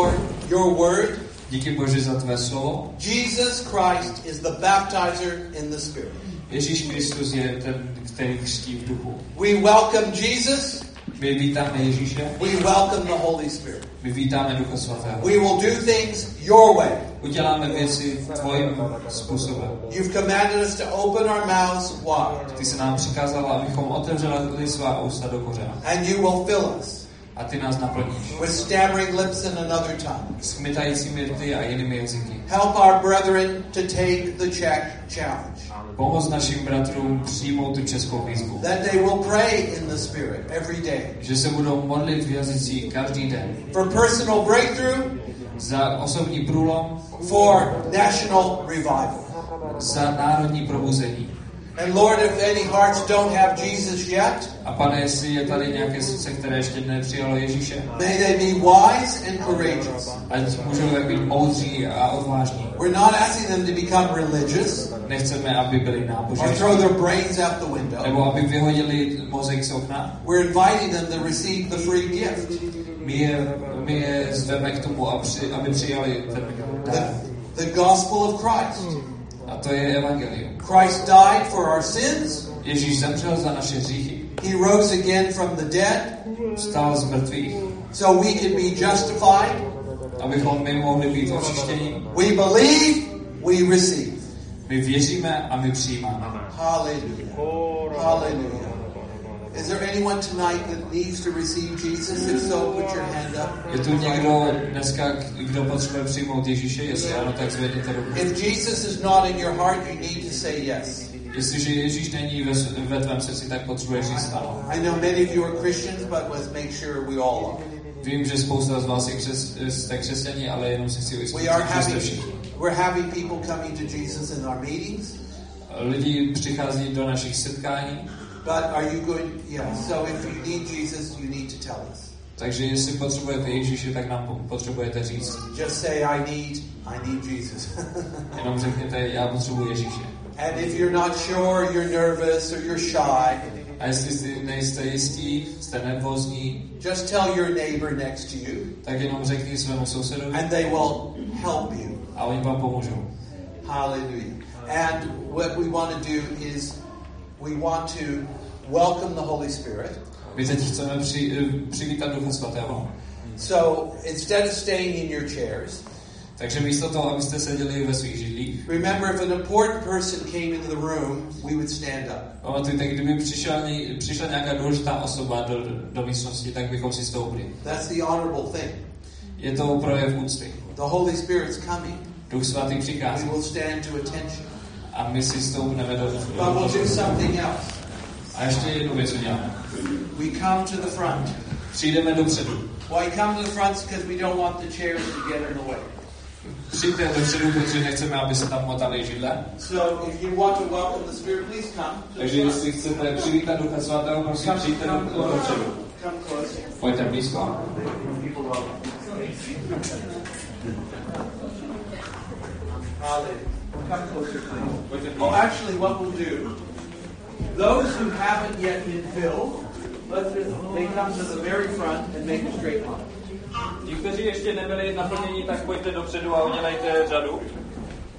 Speaker 1: your word.
Speaker 2: Díky Bože za tvé slovo.
Speaker 1: Jesus Christ is the baptizer in the Spirit.
Speaker 2: Ježíš Kristus je ten, který křtí v duchu.
Speaker 1: We welcome Jesus.
Speaker 2: My vítáme Ježíše.
Speaker 1: We welcome the Holy Spirit.
Speaker 2: My vítáme Ducha Svatého.
Speaker 1: We will do things your way.
Speaker 2: Uděláme věci tvojím způsobem.
Speaker 1: You've commanded us to open our mouths wide.
Speaker 2: Ty jsi nám přikázala, abychom otevřeli svá ústa do kořena.
Speaker 1: And you will fill us.
Speaker 2: A ty nás naplníš.
Speaker 1: With stammering lips and another tongue.
Speaker 2: S kmitajícími rty a jinými jazyky.
Speaker 1: Help our brethren to take the Czech challenge.
Speaker 2: Pomoz našim bratrům přijmout tu českou výzvu.
Speaker 1: That they will pray in the Spirit every day.
Speaker 2: Že se budou modlit v jazycích každý den.
Speaker 1: For personal breakthrough.
Speaker 2: Za osobní průlom.
Speaker 1: For national revival.
Speaker 2: Za národní probuzení.
Speaker 1: And Lord, if any hearts don't have Jesus yet,
Speaker 2: a Pane, jestli je tady nějaké srdce, které ještě nepřijalo Ježíše,
Speaker 1: may they be wise and courageous.
Speaker 2: Ať můžou být moudří a odvážní.
Speaker 1: We're not asking them to become religious.
Speaker 2: Nechceme, aby byli náboženští.
Speaker 1: Or throw their brains out the window.
Speaker 2: Nebo aby vyhodili mozek z okna.
Speaker 1: We're inviting them to receive the free gift.
Speaker 2: My je zveme k tomu, aby přijali ten dar.
Speaker 1: The gospel of Christ.
Speaker 2: A to je evangelium.
Speaker 1: Christ died for our sins.
Speaker 2: Ježíš zemřel za naše hříchy.
Speaker 1: He rose again from the dead.
Speaker 2: Vstal z mrtvých.
Speaker 1: So we can be justified.
Speaker 2: Abychom my mohli být očištěni.
Speaker 1: We believe, we receive.
Speaker 2: My věříme a my přijímáme.
Speaker 1: Hallelujah. Hallelujah. Is there anyone tonight that needs to receive Jesus? If so, put your hand up.
Speaker 2: Je tu někdo dneska, kdo potřebuje přijmout Ježíše? Jestli ano, tak zvedněte ruku.
Speaker 1: If Jesus is not in your heart, you need to say yes.
Speaker 2: Jestliže Ježíš není ve tvém srdci, tak potřebuješ říct ano.
Speaker 1: I know many of you are Christians, but let's make sure we all are.
Speaker 2: Vím, že spousta z vás jste křesťaní, ale jenom si chci ujistit, že jste všichni.
Speaker 1: We're having people coming to Jesus in our meetings.
Speaker 2: Lidi přichází do našich setkání.
Speaker 1: But are you going? Yeah. So if you need Jesus, you need to tell us.
Speaker 2: Takže jestli potřebujete Ježíše, tak nám potřebujete říct.
Speaker 1: Just say I need Jesus.
Speaker 2: Jenom řekněte, já potřebuji Ježíše.
Speaker 1: And if you're not sure, you're nervous or you're shy.
Speaker 2: A jestli si nejste jistí, jste nervózní,
Speaker 1: just tell your neighbor next to you.
Speaker 2: Tak jenom řekni svému sousedovi.
Speaker 1: And they will help you.
Speaker 2: A oni vám pomůžou.
Speaker 1: Hallelujah. And what we want to do is we want to welcome the Holy Spirit.
Speaker 2: My teď chceme přivítat Ducha Svatého.
Speaker 1: So instead of staying in your chairs,
Speaker 2: takže místo toho, abyste seděli ve svých židlích,
Speaker 1: remember if an important person came into the room, we would stand up.
Speaker 2: Pamatujte, kdyby přišla nějaká důležitá osoba do místnosti, tak bychom si stoupili.
Speaker 1: That's the honorable thing.
Speaker 2: Je to projev úcty.
Speaker 1: The Holy Spirit's coming.
Speaker 2: Duch Svatý přichází.
Speaker 1: We will stand to attention.
Speaker 2: A my si stoupneme do
Speaker 1: But we'll do something else.
Speaker 2: A ještě jednu věc uděláme.
Speaker 1: We come to the front.
Speaker 2: Přijdeme dopředu.
Speaker 1: Why come to the front? Because we don't want the chairs to get in the way.
Speaker 2: Přijďte dopředu, protože nechceme, aby se tam motali židle.
Speaker 1: So if you want to welcome the Spirit, please come.
Speaker 2: Takže jestli chcete přivítat Ducha Svatého, prosím, přijďte dopředu.
Speaker 1: Come close.
Speaker 2: Pojďte blízko.
Speaker 1: Come closer, please. Well, actually, what we'll do, those who haven't yet been filled, they come to the very front and make a straight line.
Speaker 4: Ti, kteří ještě nebyli naplněni, tak pojďte dopředu a udělejte řadu.